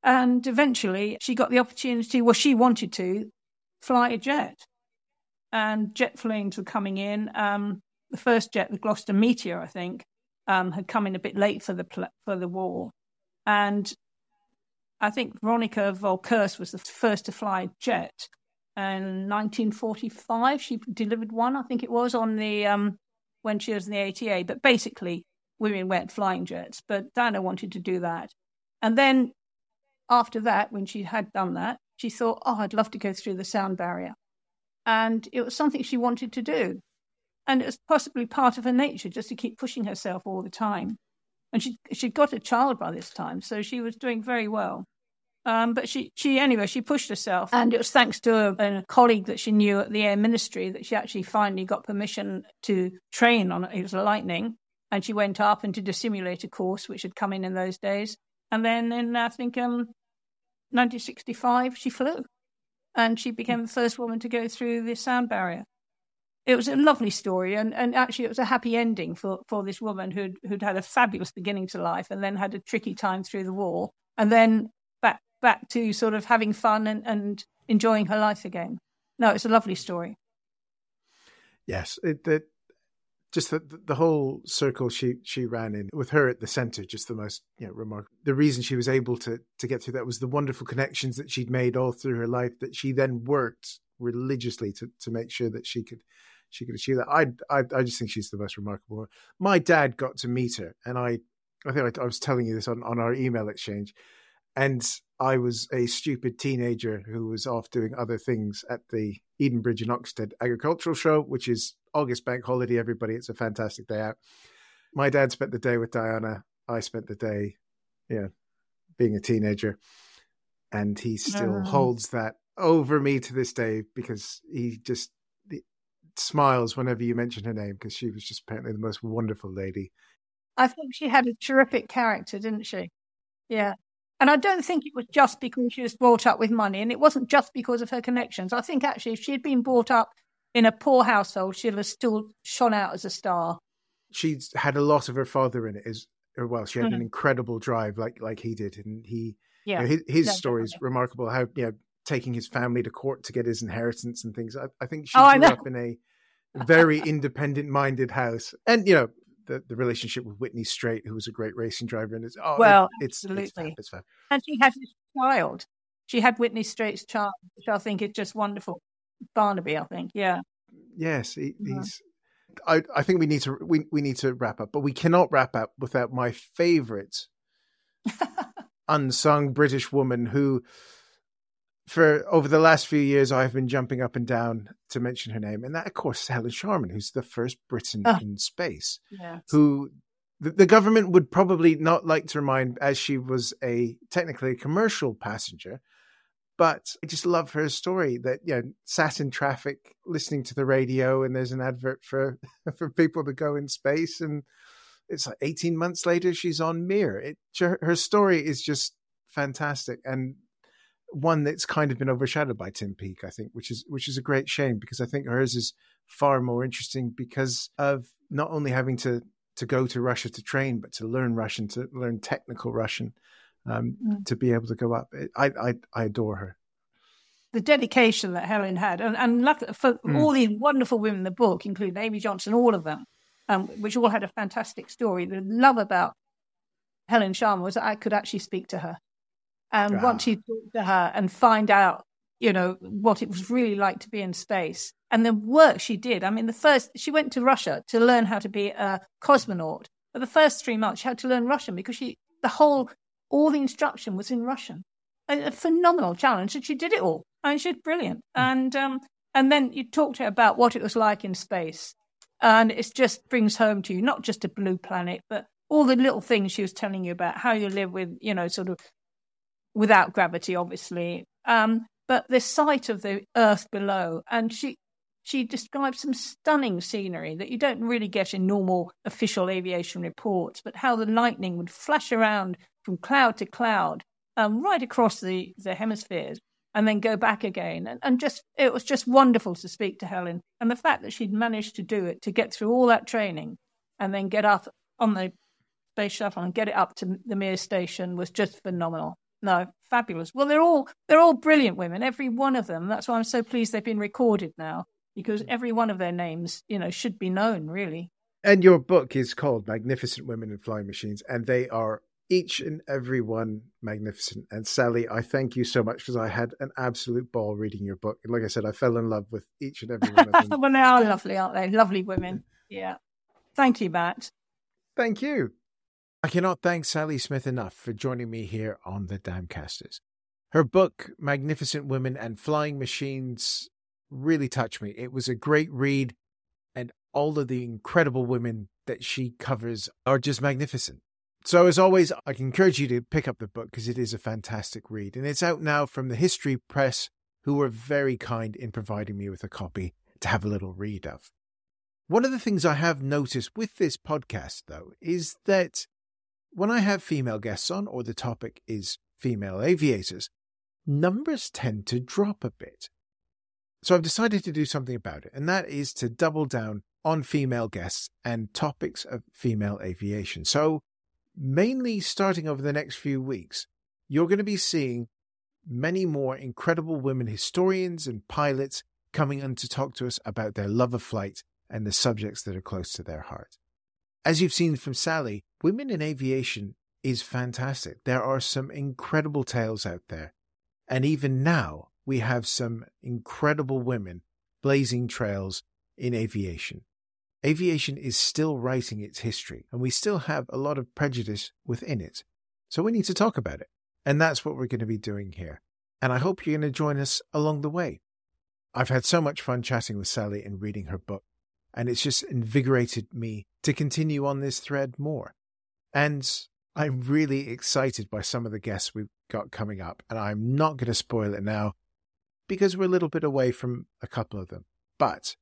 And eventually she got the opportunity, well, she wanted to fly a jet. And jet planes were coming in. Um, the first jet, the Gloucester Meteor, I think, um, had come in a bit late for the pl- for the war. And I think Veronica Volkers was the first to fly a jet. And in nineteen forty-five, she delivered one, I think it was, on the um, when she was in the A T A. But basically, women weren't flying jets. But Diana wanted to do that. And then after that, when she had done that, she thought, oh, I'd love to go through the sound barrier. And it was something she wanted to do. And it was possibly part of her nature just to keep pushing herself all the time. And she, she'd got a child by this time, so she was doing very well. Um, but she, she, anyway, she pushed herself. And it was thanks to a, a colleague that she knew at the Air Ministry that she actually finally got permission to train on it. It was a Lightning. And she went up and did a simulator course, which had come in in those days. And then in, I think, um, nineteen sixty-five, she flew. And she became the first woman to go through the sound barrier. It was a lovely story. And, and actually, it was a happy ending for, for this woman who'd, who'd had a fabulous beginning to life and then had a tricky time through the war. And then back back to sort of having fun and, and enjoying her life again. No, it's a lovely story. Yes, it, it, just the, the whole circle she, she ran in, with her at the centre, just the most, you know, remarkable. The reason she was able to, to get through that was the wonderful connections that she'd made all through her life, that she then worked religiously to, to make sure that she could she could achieve that. I, I I just think she's the most remarkable one. My dad got to meet her, and I I think I, I was telling you this on, on our email exchange, and I was a stupid teenager who was off doing other things at the Edenbridge and Oxted Agricultural Show, which is August bank holiday, everybody. It's a fantastic day out. My dad spent the day with Diana. I spent the day, yeah, being a teenager. And he still oh. holds that over me to this day, because he just he smiles whenever you mention her name, because she was just apparently the most wonderful lady. I think she had a terrific character, didn't she? Yeah. And I don't think it was just because she was brought up with money, and it wasn't just because of her connections. I think actually if she had been brought up in a poor household, she'd have still shone out as a star. She's had a lot of her father in it as well. She had mm-hmm. an incredible drive like like he did. And he, yeah. you know, his, his no, story is remarkable, how, you know, taking his family to court to get his inheritance and things. I, I think she oh, grew up in a very independent-minded house. And, you know, the, the relationship with Whitney Straight, who was a great racing driver. And it's, oh, well, it, it's, absolutely. It's fab, it's fab. And she had this child. She had Whitney Straight's child, which I think is just wonderful. Barnaby, I think, yeah. Yes, he, yeah. he's. I, I think we need to we, we need to wrap up, but we cannot wrap up without my favourite unsung British woman who, for over the last few years, I've been jumping up and down to mention her name, and that, of course, is Helen Sharman, who's the first Briton oh. in space. Yes. Who the, the government would probably not like to remind, as she was a technically a commercial passenger. But I just love her story that, you know, sat in traffic listening to the radio, and there's an advert for for people to go in space, and it's like eighteen months later she's on Mir. It, her story is just fantastic, and one that's kind of been overshadowed by Tim Peake, I think, which is which is a great shame, because I think hers is far more interesting because of not only having to to go to Russia to train, but to learn Russian, to learn technical Russian. Um, mm. to be able to go up. I, I I adore her. The dedication that Helen had, and, and luck, for mm. all these wonderful women in the book, including Amy Johnson, all of them, um, which all had a fantastic story. The love about Helen Sharman was that I could actually speak to her. And ah. once you talk to her and find out, you know, what it was really like to be in space, and the work she did. I mean, the first, she went to Russia to learn how to be a cosmonaut. For the first three months, she had to learn Russian because she, the whole... all the instruction was in Russian. A, a phenomenal challenge, and she did it all. I mean, she's brilliant. Mm. And um, and then you talk to her about what it was like in space, and it just brings home to you not just a blue planet, but all the little things she was telling you about how you live with, you know, sort of without gravity, obviously, um, but the sight of the Earth below. And she she described some stunning scenery that you don't really get in normal official aviation reports, but how the lightning would flash around from cloud to cloud, um, right across the, the hemispheres, and then go back again. And, and just it was just wonderful to speak to Helen. And the fact that she'd managed to do it, to get through all that training, and then get up on the space shuttle and get it up to the Mir station was just phenomenal. no, fabulous. Well, they're all they're all brilliant women, every one of them. That's why I'm so pleased they've been recorded now, because every one of their names, you know, should be known, really. And your book is called Magnificent Women in Flying Machines, and they are each and every one magnificent. And Sally, I thank you so much, because I had an absolute ball reading your book. And like I said, I fell in love with each and every one of them. Well, they are lovely, aren't they? Lovely women. Yeah. Thank you, Matt. Thank you. I cannot thank Sally Smith enough for joining me here on The Damcasters. Her book, Magnificent Women and Flying Machines, really touched me. It was a great read, and all of the incredible women that she covers are just magnificent. So as always, I can encourage you to pick up the book, because it is a fantastic read. And it's out now from the History Press, who were very kind in providing me with a copy to have a little read of. One of the things I have noticed with this podcast, though, is that when I have female guests on, or the topic is female aviators, numbers tend to drop a bit. So I've decided to do something about it, and that is to double down on female guests and topics of female aviation. So mainly starting over the next few weeks, you're going to be seeing many more incredible women historians and pilots coming on to talk to us about their love of flight and the subjects that are close to their heart. As you've seen from Sally, women in aviation is fantastic. There are some incredible tales out there. And even now, we have some incredible women blazing trails in aviation. Aviation is still writing its history, and we still have a lot of prejudice within it. So we need to talk about it. And that's what we're going to be doing here. And I hope you're going to join us along the way. I've had so much fun chatting with Sally and reading her book, and it's just invigorated me to continue on this thread more. And I'm really excited by some of the guests we've got coming up, and I'm not going to spoil it now because we're a little bit away from a couple of them. But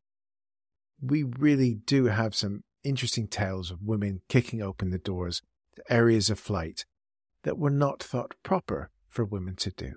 we really do have some interesting tales of women kicking open the doors to areas of flight that were not thought proper for women to do.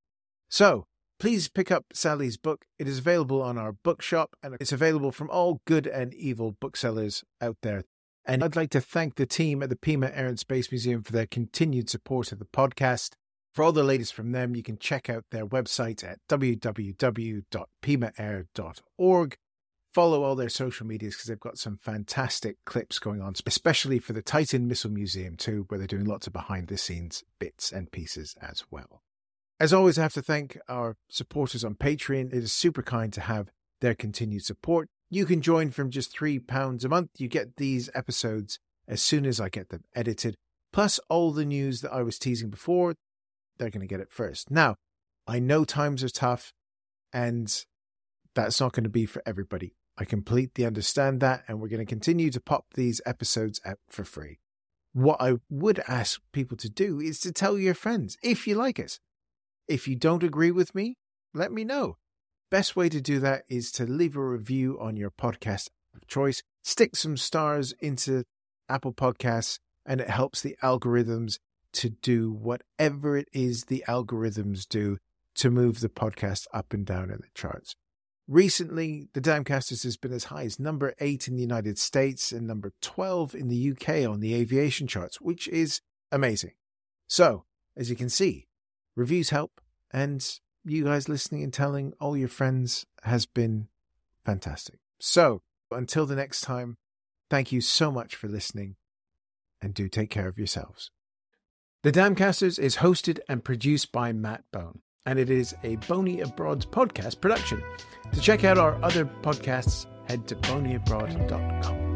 So, please pick up Sally's book. It is available on our bookshop, and it's available from all good and evil booksellers out there. And I'd like to thank the team at the Pima Air and Space Museum for their continued support of the podcast. For all the latest from them, you can check out their website at w w w dot pima air dot org. Follow all their social medias, because they've got some fantastic clips going on, especially for the Titan Missile Museum too, where they're doing lots of behind-the-scenes bits and pieces as well. As always, I have to thank our supporters on Patreon. It is super kind to have their continued support. You can join from just three pounds a month. You get these episodes as soon as I get them edited, plus all the news that I was teasing before. They're going to get it first. Now, I know times are tough, and that's not going to be for everybody. I completely understand that, and we're going to continue to pop these episodes out for free. What I would ask people to do is to tell your friends if you like it. If you don't agree with me, let me know. Best way to do that is to leave a review on your podcast of choice. Stick some stars into Apple Podcasts, and it helps the algorithms to do whatever it is the algorithms do to move the podcast up and down in the charts. Recently, the Damcasters has been as high as number eight in the United States and number twelve in the U K on the aviation charts, which is amazing. So, as you can see, reviews help, and you guys listening and telling all your friends has been fantastic. So, until the next time, thank you so much for listening, and do take care of yourselves. The Damcasters is hosted and produced by Matt Bone, and it is a Boney Abroad podcast production. To check out our other podcasts, head to boney abroad dot com.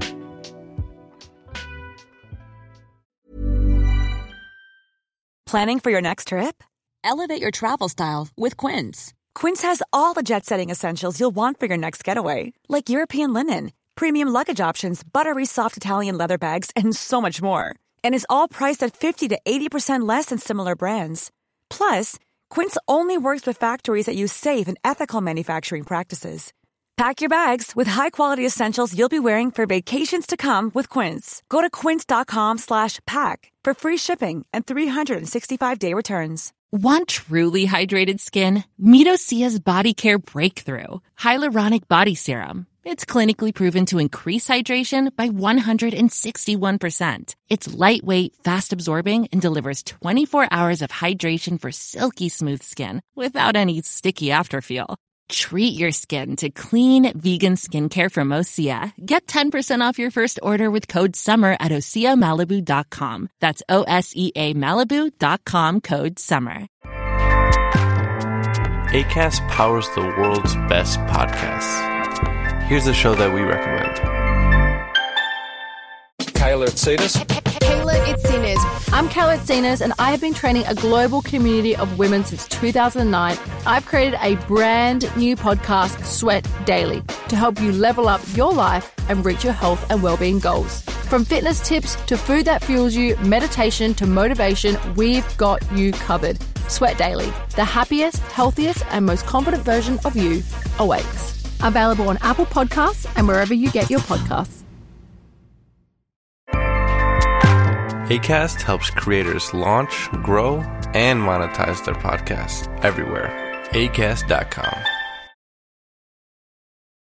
Planning for your next trip? Elevate your travel style with Quince. Quince has all the jet-setting essentials you'll want for your next getaway, like European linen, premium luggage options, buttery soft Italian leather bags, and so much more. And is all priced at fifty to eighty percent less than similar brands. Plus, Quince only works with factories that use safe and ethical manufacturing practices. Pack your bags with high-quality essentials you'll be wearing for vacations to come with Quince. Go to quince.com slash pack for free shipping and three sixty-five day returns. Want truly hydrated skin? Meet Osea's Body Care Breakthrough Hyaluronic Body Serum. It's clinically proven to increase hydration by one hundred sixty-one percent. It's lightweight, fast-absorbing, and delivers twenty-four hours of hydration for silky smooth skin without any sticky afterfeel. Treat your skin to clean, vegan skincare from Osea. Get ten percent off your first order with code SUMMER at osea malibu dot com. That's O S E A Malibu dot com, code SUMMER. Acast powers the world's best podcasts. Here's a show that we recommend. Kayla Itsinas. Kayla Itsinas. I'm Kayla Itsinas, and I have been training a global community of women since two thousand nine. I've created a brand new podcast, Sweat Daily, to help you level up your life and reach your health and well-being goals. From fitness tips to food that fuels you, meditation to motivation, we've got you covered. Sweat Daily, the happiest, healthiest, and most confident version of you awaits. Available on Apple Podcasts and wherever you get your podcasts. Acast helps creators launch, grow, and monetize their podcasts everywhere. Acast dot com.